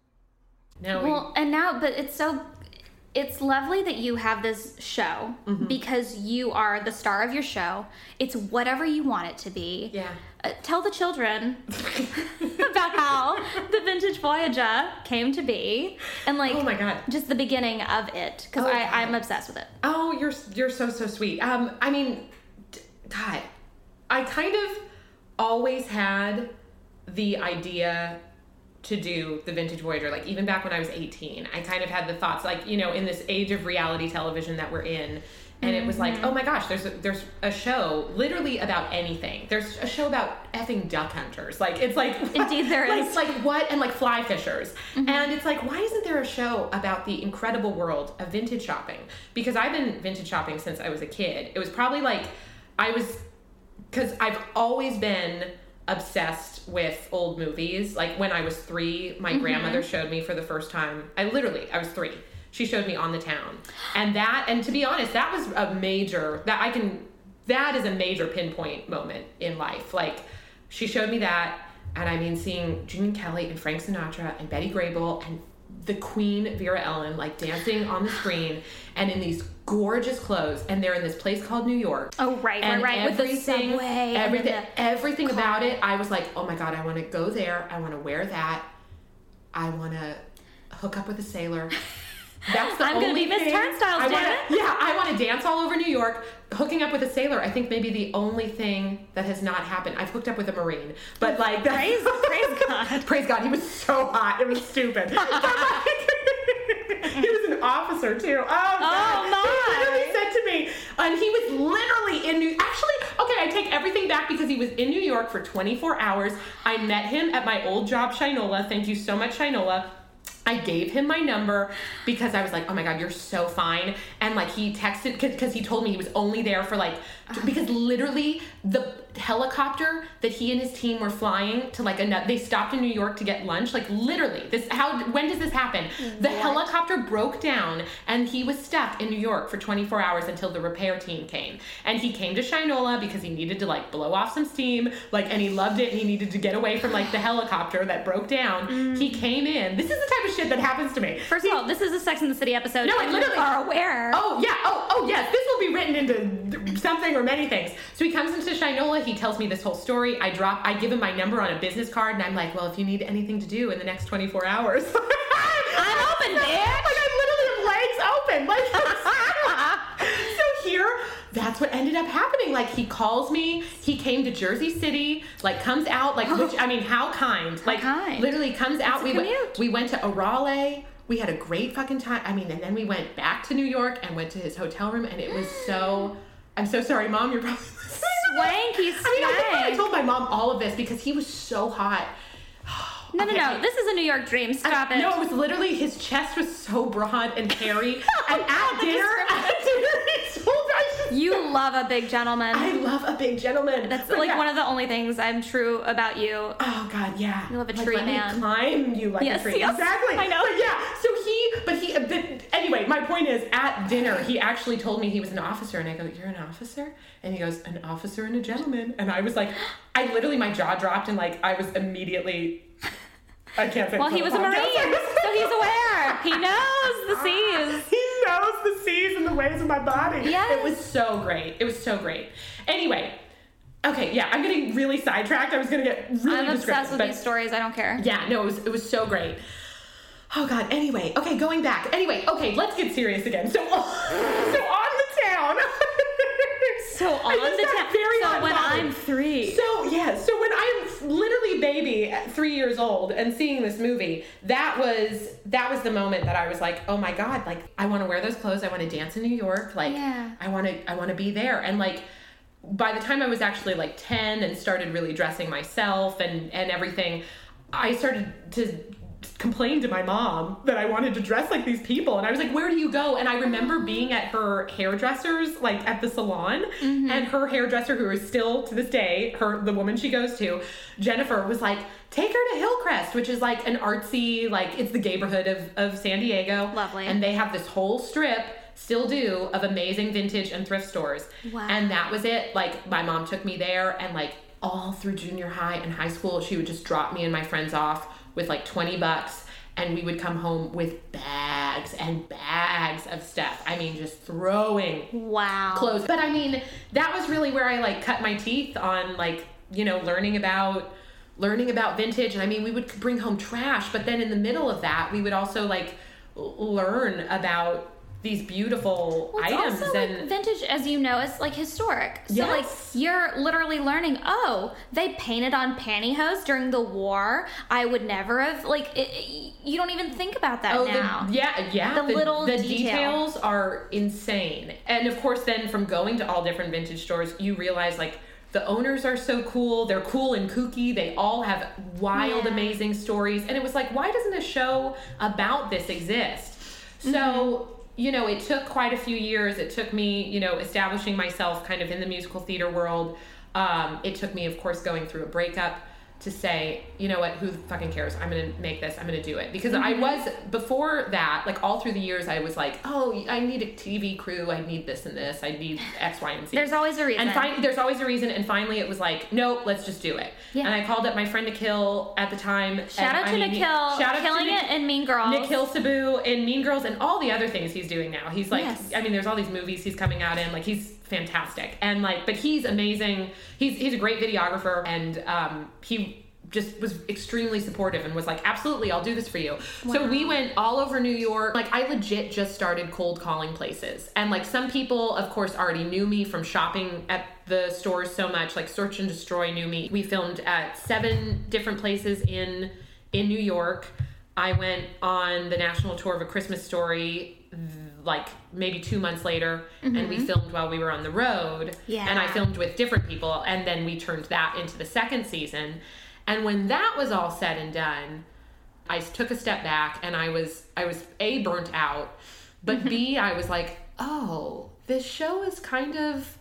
No, well, and now, but it's so... It's lovely that you have this show mm-hmm. because you are the star of your show. It's whatever you want it to be. Yeah. Uh, tell the children about how the Vintage Voyager came to be, and like, oh my God, just the beginning of it, because oh, I I'm obsessed with it. Oh, you're you're so so sweet. Um, I mean, God, I kind of always had the idea to do the Vintage Voyager, like even back when I was eighteen, I kind of had the thoughts, like, you know, in this age of reality television that we're in, and it was like, oh my gosh, there's a, there's a show literally about anything. There's a show about effing duck hunters. Like, it's like, indeed there like, is. Like what? And like fly fishers. Mm-hmm. And it's like, why isn't there a show about the incredible world of vintage shopping? Because I've been vintage shopping since I was a kid. It was probably like, I was, because I've always been obsessed with old movies. Like when I was three, my mm-hmm. grandmother showed me for the first time. I literally, I was three. She showed me On the Town. And that, and to be honest, that was a major, that I can, that is a major pinpoint moment in life. Like she showed me that, and I mean seeing Gene Kelly and Frank Sinatra and Betty Grable and the Queen Vera Ellen like dancing on the screen and in these gorgeous clothes, and they're in this place called New York. Oh right, and right, right. With the subway, everything, and the everything car. about it. I was like, oh my God, I want to go there. I want to wear that. I want to hook up with a sailor. That's the I'm only gonna be Miss thing. Turnstiles, I damn wanna, it. Yeah, I want to dance all over New York. Hooking up with a sailor, I think maybe the only thing that has not happened. I've hooked up with a Marine, but like praise, praise God, praise God, he was so hot. It was stupid. But like, he was an officer too. Oh, God. Oh my! He literally said to me, and he was literally in New. Actually, okay, I take everything back because he was in New York for twenty-four hours. I met him at my old job, Shinola. Thank you so much, Shinola. I gave him my number because I was like, oh my God, you're so fine. And like he texted, because he told me he was only there for like, because literally the helicopter that he and his team were flying to like another, they stopped in New York to get lunch. Like literally this, how, when does this happen? The what? helicopter broke down and he was stuck in New York for twenty-four hours until the repair team came. And he came to Shinola because he needed to like blow off some steam, like, and he loved it and he needed to get away from like the helicopter that broke down. Mm. He came in. This is the type of shit that happens to me. First of all, this is a Sex and the City episode. No, I literally are aware. Oh yeah. Oh oh yes. This will be written into something or many things. So he comes into Shinola. He tells me this whole story. I drop. I give him my number on a business card, and I'm like, well, if you need anything to do in the next twenty-four hours, I'm open, bitch. Like I literally have legs open. Like so here. That's what ended up happening. Like, he calls me. He came to Jersey City. Like, comes out. Like, which I mean, how kind? How like, kind. literally comes That's out. We commute. went. We went to Raleigh. We had a great fucking time. I mean, and then we went back to New York and went to his hotel room, and it was so. I'm so sorry, Mom. You're probably swanky. I mean, I think I told my mom all of this because he was so hot. No, okay. no, no. This is a New York dream. Stop I, it. No, it was literally, his chest was so broad and hairy. And at dinner, at dinner, he told I should You say, love a big gentleman. I love a big gentleman. That's but like yeah. one of the only things I'm true about you. Oh, God, yeah. You love a like, tree let man. Me climb you like yes, a tree. Yes, exactly. I know. But yeah, so he, but he, but anyway, my point is, at dinner, he actually told me he was an officer. And I go, you're an officer? And he goes, an officer and a gentleman. And I was like, I literally, my jaw dropped and like, I was immediately... I can't say. Well, he was a Marine, so he's aware. He knows the seas. He knows the seas and the ways of my body. Yes. It was so great. It was so great. Anyway, okay, yeah, I'm getting really sidetracked. I was going to get really I'm obsessed with but, these stories. I don't care. Yeah, no, it was, it was so great. Oh, God. Anyway, okay, going back. Anyway, okay, let's get serious again. So, so on the town. So on the town. Very so when bothered. I'm three. So, yeah, so when I'm literally baby at three years old and seeing this movie, that was that was the moment that I was like, oh my God, like I want to wear those clothes. I want to dance in New York. Like yeah. I want to I want to be there. And like by the time I was actually like ten and started really dressing myself and, and everything, I started to complain to my mom that I wanted to dress like these people. And I was like, where do you go? And I remember being at her hairdresser's, like at the salon, mm-hmm. and her hairdresser, who is still to this day, her the woman she goes to, Jennifer, was like, take her to Hillcrest, which is like an artsy, like it's the neighborhood of, of San Diego. Lovely. And they have this whole strip, still do, of amazing vintage and thrift stores. Wow. And that was it. Like my mom took me there, and like all through junior high and high school, she would just drop me and my friends off with like twenty bucks, and we would come home with bags and bags of stuff. I mean, just throwing wow clothes. But I mean, that was really where I like cut my teeth on like, you know, learning about learning about vintage. And I mean, we would bring home trash, but then in the middle of that, we would also like learn about these beautiful well, it's items. Also, and like, vintage, as you know, is like historic. So yes. like you're literally learning, oh, they painted on pantyhose during the war. I would never have, like, it, it, you don't even think about that oh, now. The, yeah, yeah. The, the little the detail. details are insane. And of course, then from going to all different vintage stores, you realize like the owners are so cool. They're cool and kooky. They all have wild, yeah. amazing stories. And it was like, why doesn't a show about this exist? So, mm-hmm. you know, it took quite a few years. It took me, you know, establishing myself kind of in the musical theater world. Um, it took me, of course, going through a breakup to say, you know what, who fucking cares? I'm going to make this. I'm going to do it. Because mm-hmm. I was, before that, like all through the years, I was like, oh, I need a T V crew. I need this and this. I need X, Y, and Z. There's always a reason. And fi- there's always a reason. And finally it was like, nope, let's just do it. Yeah. And I called up my friend Nikhil at the time. Shout and, out to I mean, Nikhil, shout out killing to Nik- it in Mean Girls. Nikhil Sabu in Mean Girls and all the other things he's doing now. He's like, yes. I mean, there's all these movies he's coming out in. Like, he's fantastic. And like, but he's amazing. He's he's a great videographer, and um, he just was extremely supportive and was like, absolutely, I'll do this for you. Wow. So we went all over New York. Like, I legit just started cold calling places. And like, some people, of course, already knew me from shopping at the stores so much. Like, Search and Destroy knew me. We filmed at seven different places in in New York. I went on the national tour of A Christmas Story like maybe two months later, mm-hmm. and we filmed while we were on the road. Yeah. And I filmed with different people, and then we turned that into the second season. And when that was all said and done, I took a step back and I was, I was A, burnt out, but B, I was like, oh, this show is kind of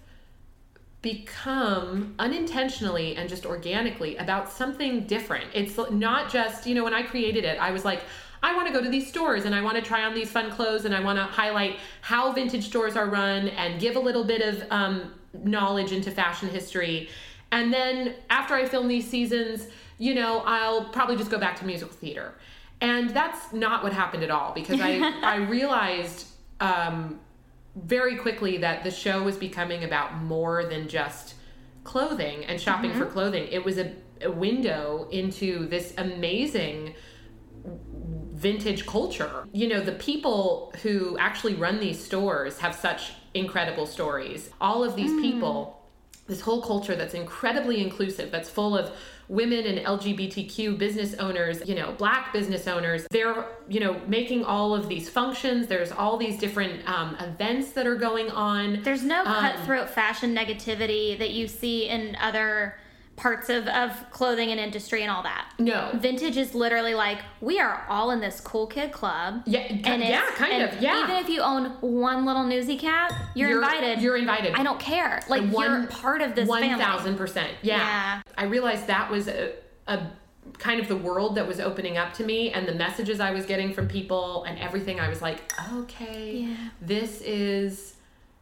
become unintentionally and just organically about something different. It's not just, you know, when I created it, I was like, I want to go to these stores and I want to try on these fun clothes and I want to highlight how vintage stores are run and give a little bit of um, knowledge into fashion history. And then after I film these seasons, you know, I'll probably just go back to musical theater. And that's not what happened at all, because I, I realized um, very quickly that the show was becoming about more than just clothing and shopping mm-hmm. for clothing. It was a, a window into this amazing vintage culture. You know, the people who actually run these stores have such incredible stories. All of these mm. people, this whole culture that's incredibly inclusive, that's full of women and L G B T Q business owners, you know, Black business owners. They're, you know, making all of these functions. There's all these different um, events that are going on. There's no um, cutthroat fashion negativity that you see in other parts of, of clothing and industry and all that. No. Vintage is literally like, we are all in this cool kid club. Yeah, and yeah, kind and of, yeah. Even if you own one little newsy cat, you're, you're invited. You're invited. I don't care. Like, one, you're part of this one family. one thousand percent. Yeah. yeah. I realized that was a, a kind of the world that was opening up to me, and the messages I was getting from people and everything. I was like, okay, yeah. this is,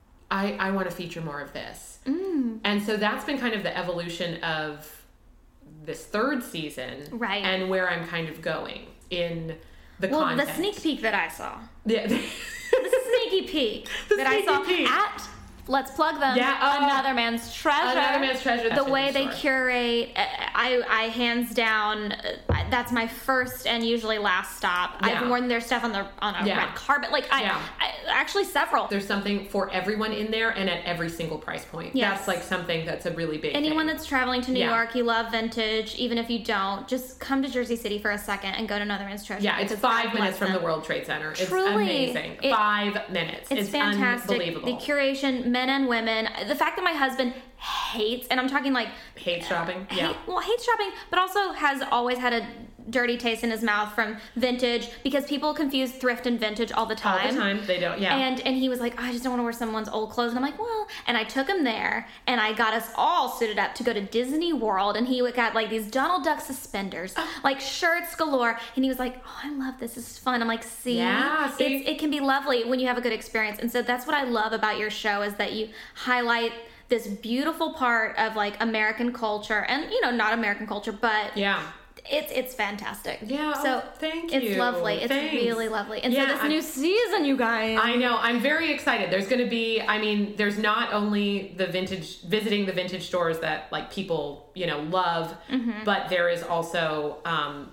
I, I want to feature more of this. Mm. And so that's been kind of the evolution of this third season, right? And where I'm kind of going in the well, content. the sneak peek that I saw. Yeah, the sneaky peek the that sneaky I saw peek. at, let's plug them. Yeah, uh, Another Man's Treasure. Another Man's Treasure. The way they curate, I, I hands down, that's my first and usually last stop. Yeah. I've worn their stuff on the on a yeah. red carpet. Like I, yeah. I, actually several. There's something for everyone in there, and at every single price point. Yes. That's like something that's a really big Anyone thing. that's traveling to New yeah. York, you love vintage, even if you don't, just come to Jersey City for a second and go to Another Man's Treasure. Yeah, it's five minutes from the World Trade Center. It's Truly, amazing. it, five minutes. It's, it's fantastic. Unbelievable. The curation, men and women. The fact that my husband hates, and I'm talking like hate shopping. Hate, yeah. Well, hates shopping, but also has always had a dirty taste in his mouth from vintage, because people confuse thrift and vintage all the time. All the time. They don't. Yeah. And and he was like, oh, I just don't want to wear someone's old clothes. And I'm like, well, and I took him there, and I got us all suited up to go to Disney World, and he got like these Donald Duck suspenders, like shirts galore, and he was like, oh, I love this. This is fun. I'm like, see, yeah, see? It's, it can be lovely when you have a good experience. And so that's what I love about your show, is that you highlight this beautiful part of like American culture, and you know, not American culture, but yeah. It's it's fantastic. Yeah. So oh, thank it's you. It's lovely. It's Thanks. really lovely. And yeah, so this I'm, new season, you guys. I know. I'm very excited. There's going to be, I mean, there's not only the vintage, visiting the vintage stores that like people, you know, love, mm-hmm. but there is also, um,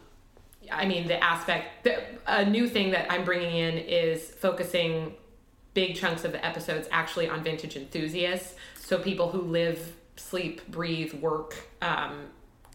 I mean, the aspect, the, a new thing that I'm bringing in is focusing big chunks of the episodes actually on vintage enthusiasts. So people who live, sleep, breathe, work, um,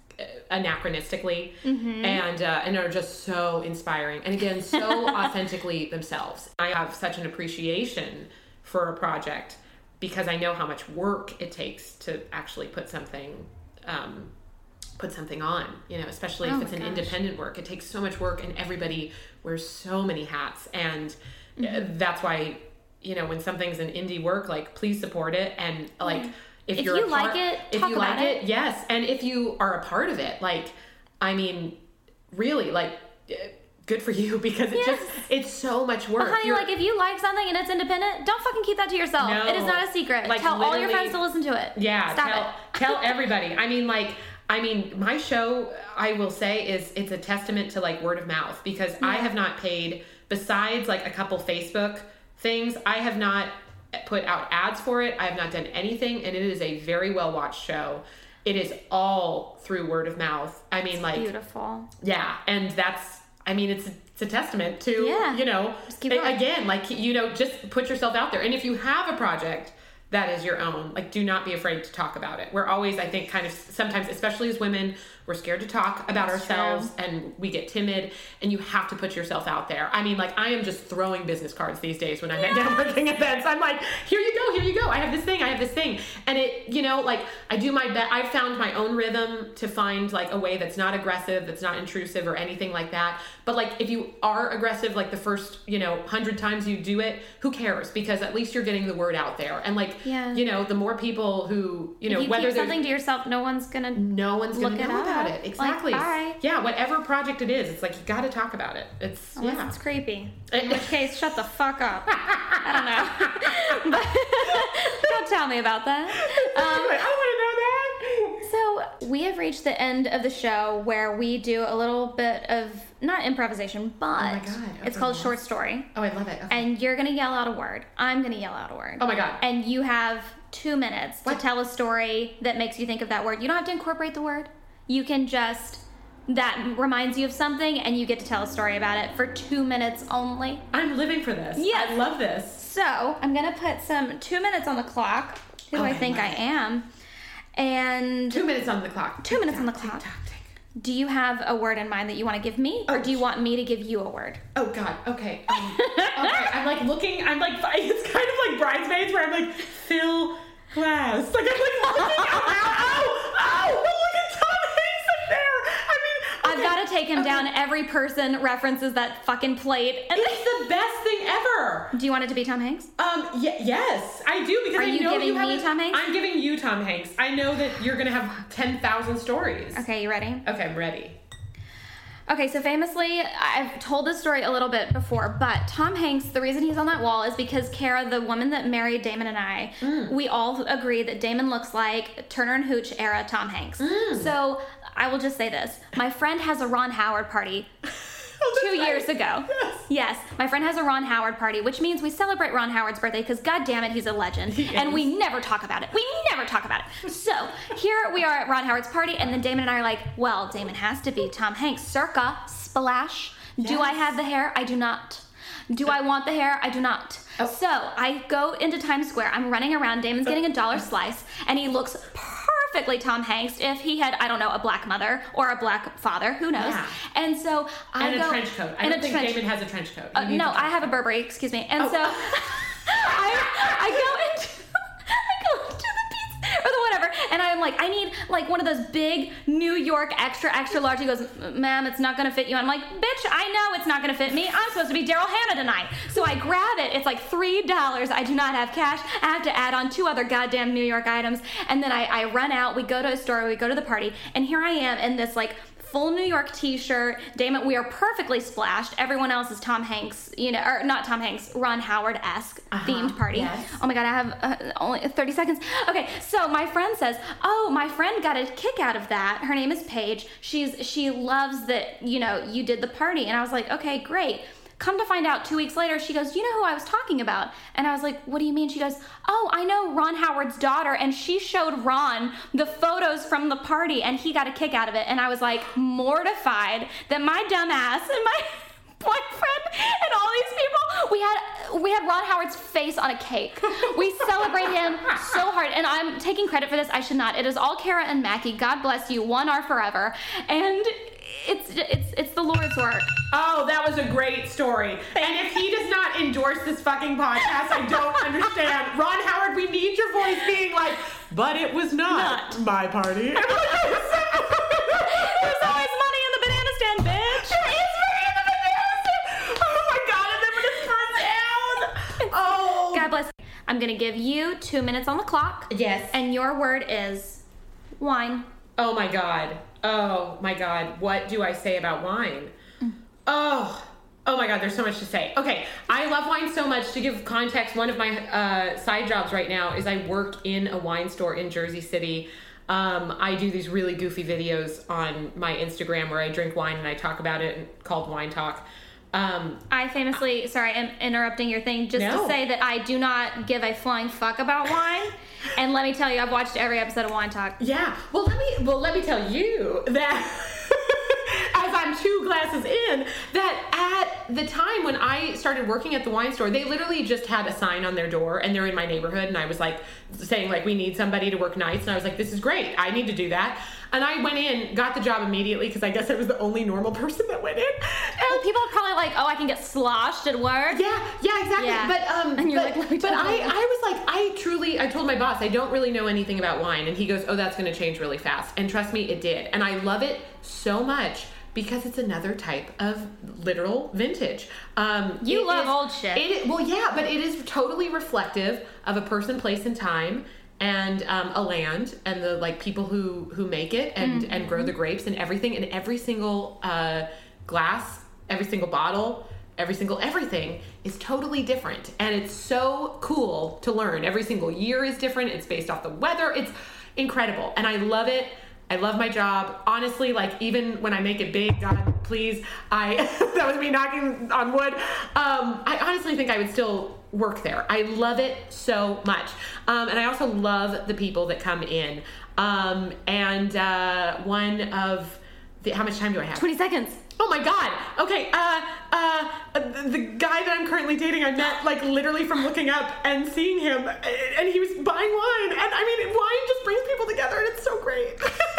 anachronistically, mm-hmm. and uh, and are just so inspiring, and again so authentically themselves. I have such an appreciation for a project because I know how much work it takes to actually put something um, put something on, you know, especially oh if it's an gosh. independent work. It takes so much work, and everybody wears so many hats, and mm-hmm. that's why, you know, when something's an indie work, like, please support it, and like mm-hmm. If, if you're you a part, like it, if talk you about like it, it, yes. And if you are a part of it, like, I mean, really, like, good for you, because it yes. just, it's so much work. But honey, you're, like, if you like something and it's independent, don't fucking keep that to yourself. No, it is not a secret. like, tell all your friends to listen to it. Yeah, Stop tell, it. tell everybody. I mean, like, I mean, my show, I will say, is it's a testament to like word of mouth, because yeah. I have not paid, besides like a couple Facebook things, I have not put out ads for it. I have not done anything, and it is a very well watched show. It is all through word of mouth. I mean, it's like, beautiful. Yeah, and that's, I mean, it's it's a testament to, yeah. you know, just keep going. again, like, you know, just put yourself out there. And if you have a project that is your own. Like, do not be afraid to talk about it. We're always, I think, kind of sometimes, especially as women, we're scared to talk about That's ourselves true. and we get timid, and you have to put yourself out there. I mean, like, I am just throwing business cards these days when I'm yes. at networking events. I'm like, here you go, here you go. I have this thing, I have this thing. And it, you know, like, I do my best. I've found my own rhythm to find, like, a way that's not aggressive, that's not intrusive or anything like that. But, like, if you are aggressive, like, the first, you know, hundred times you do it, who cares? Because at least you're getting the word out there. And, like, yeah. you know, the more people who, you know, if you whether keep something to yourself, no one's gonna no one's gonna look know it about up. it. Exactly. Like, bye. Yeah, whatever project it is, it's like you got to talk about it. It's Unless yeah, it's creepy. In which case, shut the fuck up. I don't know. But don't tell me about that. Um, I want to know that. So we have reached the end of the show where we do a little bit of not improvisation, but oh my God. Okay, it's called yes. short story. Oh, I love it. Okay. And you're gonna yell out a word. I'm gonna yell out a word. Oh my God. And you have two minutes what? to tell a story that makes you think of that word. You don't have to incorporate the word. You can just, that reminds you of something, and you get to tell a story about it for two minutes only. I'm living for this. Yes. I love this. So I'm gonna put some two minutes on the clock. Who do oh, I think I, I am? And two minutes on the clock. Two tick, minutes tock, on the clock. Tick, tock, tick. Do you have a word in mind that you want to give me, or oh, do you want me to give you a word? Oh God. Okay. Um, okay. I'm like looking. I'm like. It's kind of like Bridesmaids, where I'm like fill glass. Like I'm like looking. Oh, oh, oh! Look at Tom Hanks up there. I mean, okay. I've got to take him okay. down. Every person references that fucking plate. And it's the best thing ever. Do you want it to be Tom Hanks? Um. Y- yes, I do because Are I you know giving you me have. Tom Hanks? I'm giving you Tom Hanks. I know that you're gonna have ten thousand stories. Okay, you ready? Okay, I'm ready. Okay, so famously, I've told this story a little bit before, but Tom Hanks, the reason he's on that wall is because Kara, the woman that married Damon and I, mm. we all agree that Damon looks like Turner and Hooch era Tom Hanks. Mm. So I will just say this. My friend has a Ron Howard party oh, two right. years ago. Yes. yes, my friend has a Ron Howard party, which means we celebrate Ron Howard's birthday because, God damn it, he's a legend. Yes. And we never talk about it. We never talk about it. So here we are at Ron Howard's party, and then Damon and I are like, well, Damon has to be Tom Hanks, circa Splash. Yes. Do I have the hair? I do not. Do I want the hair? I do not. Oh. So I go into Times Square. I'm running around. Damon's getting a dollar slice, and he looks perfectly Tom Hanks if he had, I don't know, a black mother or a black father. Who knows? Yeah. And so I and go... And a trench coat. I don't think trench, Damon has a trench coat. Uh, no, I have a Burberry, excuse me. And oh. so I, I go into... I go into the pizza... Or the whatever. And I'm like, I need like one of those big New York extra, extra large. He goes, ma'am, it's not going to fit you. I'm like, bitch, I know it's not going to fit me. I'm supposed to be Daryl Hannah tonight. So I grab it. It's like three dollars. I do not have cash. I have to add on two other goddamn New York items. And then I, I run out. We go to a store. We go to the party. And here I am in this like full New York t-shirt. Damon, we are perfectly splashed. Everyone else is Tom Hanks, you know, or not Tom Hanks, Ron Howard-esque uh-huh, themed party. Yes. Oh my God, I have uh, only thirty seconds. Okay, so my friend says, oh, my friend got a kick out of that. Her name is Paige. She's She loves that, you know, you did the party. And I was like, okay, great. Come to find out, two weeks later, she goes, you know who I was talking about? And I was like, what do you mean? She goes, oh, I know Ron Howard's daughter, and she showed Ron the photos from the party, and he got a kick out of it. And I was like mortified that my dumb ass and my boyfriend and all these people, we had we had Ron Howard's face on a cake. We celebrate him so hard, and I'm taking credit for this. I should not. It is all Kara and Mackie. God bless you. One are forever. And it's it's it's the Lord's work. Oh, that was a great story. And if he does not endorse this fucking podcast, I don't understand. Ron Howard, we need your voice being like, but it was not, not. my party. There's always money in the banana stand, bitch. There is money in the banana stand. Oh my God, and then when it's turned down. Oh. God bless you. I'm going to give you two minutes on the clock. Yes. And your word is wine. Oh my God. Oh my God. What do I say about wine? Mm. Oh. Oh my God, there's so much to say. Okay, I love wine so much. To give context, one of my uh, side jobs right now is I work in a wine store in Jersey City. Um, I do these really goofy videos on my Instagram where I drink wine and I talk about it, called Wine Talk. Um, I famously, sorry, I'm interrupting your thing, just no. to say that I do not give a flying fuck about wine. And let me tell you, I've watched every episode of Wine Talk. Yeah. Well, let me well let me tell you that as I'm two glasses in, that at the time when I started working at the wine store, they literally just had a sign on their door, and they're in my neighborhood, and I was like saying like, we need somebody to work nights, and I was like, this is great, I need to do that. And I went in, got the job immediately, because I guess I was the only normal person that went in. And well, people are probably like, oh, I can get sloshed at work. Yeah, yeah, exactly. Yeah. But um, and you're but, like, but I, I was like, I truly, I told my boss, I don't really know anything about wine, and he goes, oh, that's going to change really fast. And trust me, it did. And I love it so much. Because it's another type of literal vintage. Um, you love is, old shit. It, well, yeah, but it is totally reflective of a person, place, and time, and um, a land, and the like people who who make it and mm-hmm. and grow the grapes and everything. And every single uh, glass, every single bottle, every single everything is totally different, and it's so cool to learn. Every single year is different. It's based off the weather. It's incredible, and I love it. I love my job. Honestly, like, even when I make it big, God, please, I, that was me knocking on wood. Um, I honestly think I would still work there. I love it so much. Um, and I also love the people that come in. Um, and uh, one of the, how much time do I have? twenty seconds. Oh my God. Okay. Uh, uh, the, the guy that I'm currently dating, I met like literally from looking up and seeing him, and he was buying wine. And I mean, wine just brings people together, and it's so great.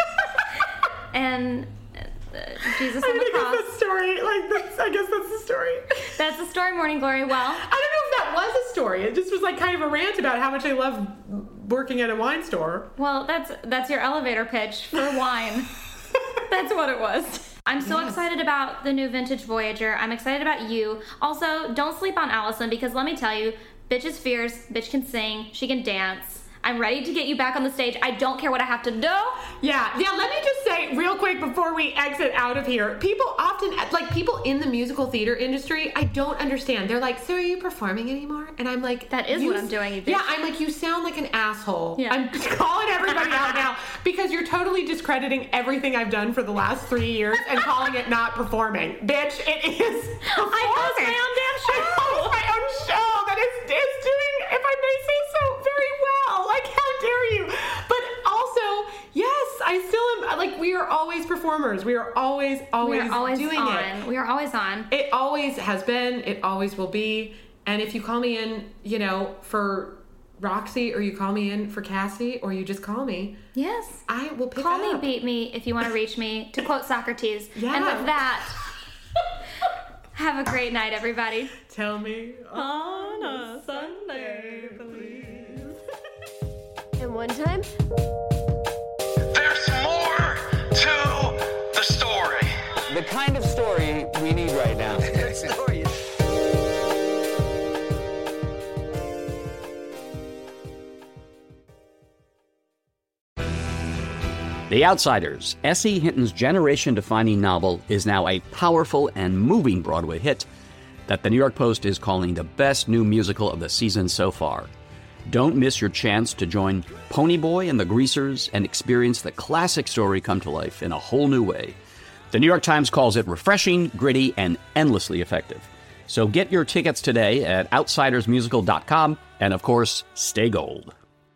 And uh, Jesus on I the think cross. that's the story. Like, that's, I guess that's the story. That's the story, Morning Glory. Well, I don't know if that was a story. It just was like kind of a rant about how much I love working at a wine store. Well, that's that's your elevator pitch for wine. That's what it was. I'm so yes. excited about the new vintage Voyager. I'm excited about you. Also, don't sleep on Allison, because let me tell you, bitch is fierce, bitch can sing, she can dance. I'm ready to get you back on the stage. I don't care what I have to do. Yeah, yeah, let me just say real quick before we exit out of here, people often, like people in the musical theater industry, I don't understand. They're like, so are you performing anymore? And I'm like, that is what I'm doing. You yeah, I'm like, you sound like an asshole. Yeah. I'm calling everybody out now because you're totally discrediting everything I've done for the last three years and calling it not performing. Bitch, it is performing. I host my own damn show. I host my own show that is, is doing, if I may say so, very well. Like, how dare you? But also, yes, I still am, like, we are always performers. We are always, always, we are always doing on. it. We are always on. It always has been. It always will be. And if you call me in, you know, for Roxy, or you call me in for Cassie, or you just call me. Yes. I will pick call up. Call me, beat me, if you want to reach me, to quote Socrates. Yeah. And with that, have a great night, everybody. Tell me on a Sunday, please. And one time, there's more to the story. The kind of story we need right now. story. The Outsiders, S E Hinton's generation-defining novel, is now a powerful and moving Broadway hit that the New York Post is calling the best new musical of the season so far. Don't miss your chance to join Ponyboy and the Greasers and experience the classic story come to life in a whole new way. The New York Times calls it refreshing, gritty, and endlessly effective. So get your tickets today at outsiders musical dot com, and of course, stay gold.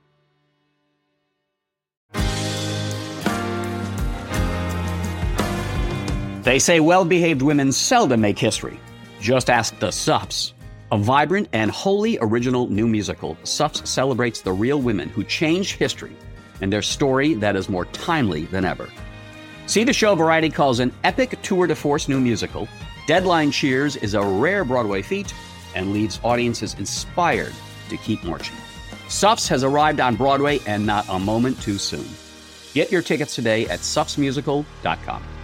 They say well-behaved women seldom make history. Just ask the Suffs. A vibrant and wholly original new musical, Suffs celebrates the real women who changed history and their story that is more timely than ever. See the show Variety calls an epic tour de force new musical. Deadline cheers is a rare Broadway feat and leaves audiences inspired to keep marching. Suffs has arrived on Broadway, and not a moment too soon. Get your tickets today at suffs musical dot com.